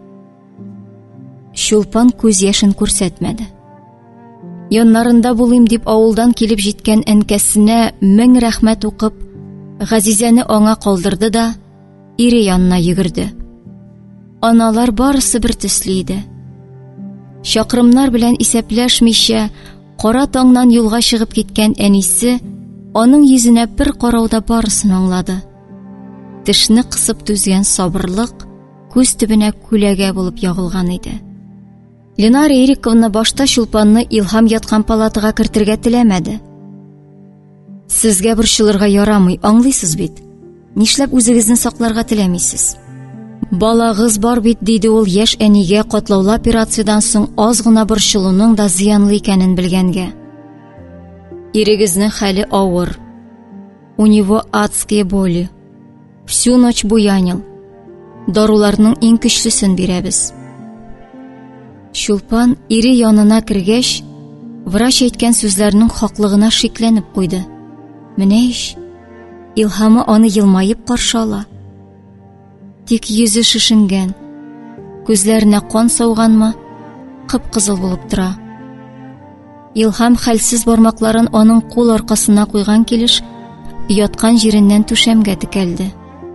Чулпан күз яшен күрсәтмәде. Яннарында булыйм дип авылдан килеп җиткән әнкәсенә мең рәхмәт укып, Газизәне аңа калдырды да ире янына йөгерде. Аналар барысы бер төсле иде. Чакрымнар белән исәпләшмичә, кара таңнан юлга чыгып киткән әнисе аның йөзенә бер карауда барысын аңлады. Тешне кысып түзгән сабырлык күз төбенә күләгә булып ягылган иде. Ленария Ирековна башта Чулпанны Илһам яткан палатага кертергә теләмәде. Сезгә борчылырга ярамый, аңлыйсыз бит. Нишләп үзегезне сакларга теләмисез? Балагыз бар бит, диде ул яшь әнигә катлаулы операциядән соң аз гына борчылуның да зыянлы икәнен белгәнгә. Ирегезнең хәле авыр. У него адские боли. Всю ночь буянил. Даруларның иң көчлесен бирәбез. Чулпан ире янына кергәч, врач әйткән сүзләрнең хаклыгына шикләнеп куйды. Менә иш, Илһамы аны елмаеп каршы ала. Тик йөзе шешенгән, күзләренә кан сауганмы, кып-кызыл булып тора. Илһам хәлсез бармакларын аның кул аркасына куйган килеш, яткан җиреннән түшәмгә текәлде.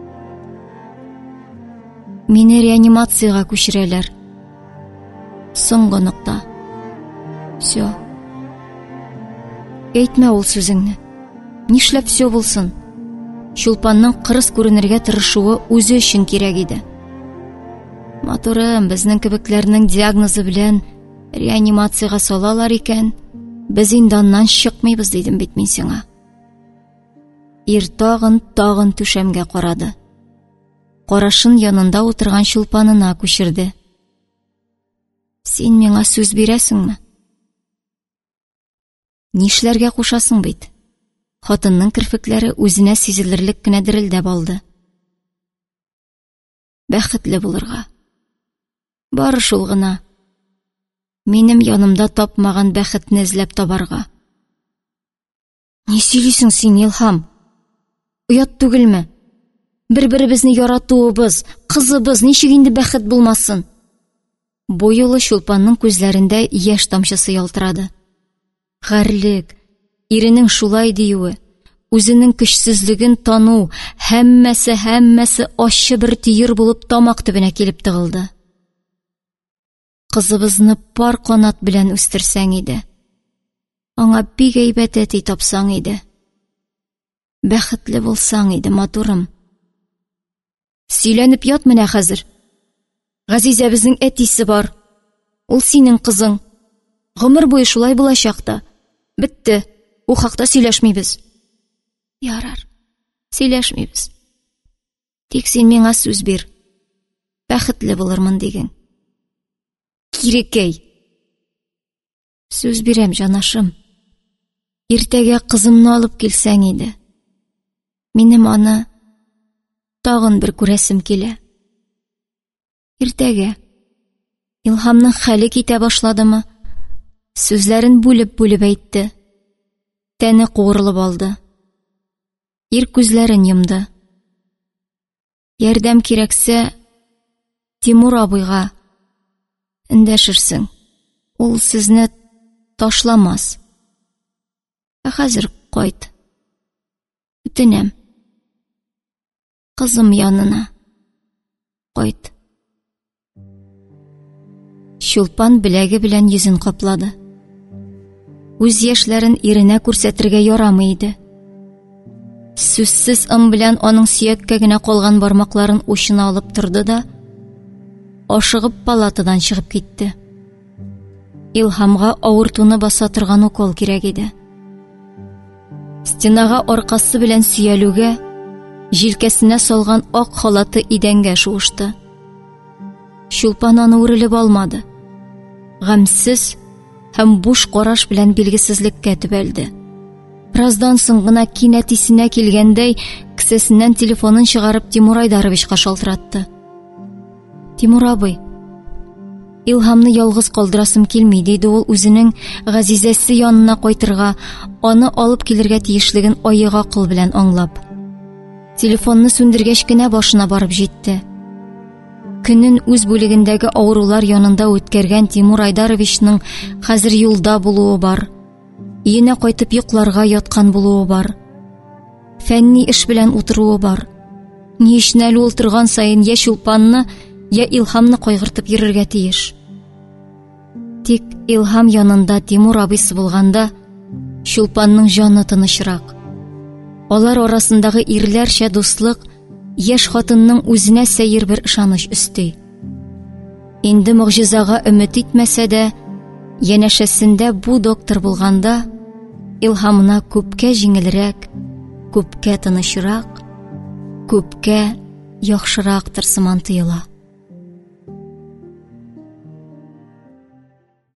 Мине реанимациягә күчерәләр. Соңгы нокта. Всё. Әйтмә ул сүзеңне. Нишләп всё булсын? Чулпанның кырыс күренергә тырышуы үзе өчен кирәк иде. Матурым, безнең кебекләрнең диагнозы белән реанимациягә салалар икән, без инде аннан чыкмыйбыз, дидем бит мин сиңа. Ир тагын, тагын түшәмгә карады. Карашын янында утырган Чулпанына күчерде. Син миңа сүз бирәсеңме? Нишләргә кушасың бит? Хатынның кирфекләре үзенә сизелерлек кенә дерелдәп алды. Бәхетле булырга. Бары шул гына. Минем янымда тапмаган бәхетне эзләп табарга. Ни сөйлисең син, Илһам? Уят түгелме? Бер-беребезне яратуыбыз, кызыбыз ничек инде бәхет булмасын? Бу юлы Чулпанның күзләрендә яшь тамчысы ялтырады. Гәрлек, иренең шулай диюе, үзенең көчсезлеген тану, һәммәсе, һәммәсе ачы бер тиер булып тамак төбенә килеп тыгылды. Кызыбызны пар канат белән үстерсәң иде. Аңа бик әйбәт әти тапсаң иде. Бәхетле булсаң иде, матурым. Сөйләнеп ят менә хәзер. Газизәбезнең әтисе бар. Ул синең кызың. Гомер буе шулай булачак та. Бетте. У хакта сөйләшмибез. Ярар. Сөйләшмибез. Тик син миңа сүз бир. Бәхетле булырмын диген. Кирекәй. Сүз бирәм, җанашым. Иртәгә кызымны алып килсәң иде. Минем аны тагын бер күрәсем килә. Иртәгә. Илһамның хәле китә башладымы? Сүзләрен бүлеп-бүлеп әйтте. Тәне куырылып алды. Ир күзләрен йомды. Ярдәм кирәксә, Тимур абыйга эндәшерсең. Ул сезне ташламас. Ә хәзер кайт. Үтенәм. Кызым янына кайт. Чулпан беләге белән йөзен каплады. Үз яшьләрен иренә күрсәтергә ярамый иде. Сүзсез ым белән аның сөяккә генә калган бармакларын учына алып торды да, ашыгып палатадан чыгып китте. Илһамга авыртуны баса торган укол кирәк иде. Стенага аркасы белән сөялүгә, җилкәсенә салган ак халаты идәнгә шуышты. Чулпан аны үрелеп алмады. Гамсез һәм буш караш белән билгесезлеккә төбәлде. Раздан соң гына кинәт исенә килгәндәй, кесәсеннән телефонын чыгарып Тимур Айдаровичка шалтыратты. Тимур абый, Илһамны ялгыз калдырасым килми, диде ул үзенең Газизәсе янына кайтырга, аны алып килергә тиешлеген айыга кыл белән аңлап. Телефонны сүндергәч кенә башына барып җитте. Көнен үз бүлегендәге авырулар янында үткәргән Тимур Айдаровичның хәзер юлда булуы бар. Өенә кайтып йокларга яткан булуы бар. Фәнни эш белән утыруы бар. Ни өчен әле ул торган сайын я Чулпанны, я Илһамны кайгыртып йөрергә тиеш. Тик Илһам янында Тимур абыйсы булганда, Чулпанның җаны тынычрак. Алар арасындагы ирләрчә дуслык яшь хатынның үзенә сәер бер ышаныч өсти. Инде мөгъҗизага өмет итмәсә дә, янәшәсендә бу доктор булганда, Илһамына күпкә җиңелрәк, күпкә тынычрак, күпкә яхшырактыр сыман тоела.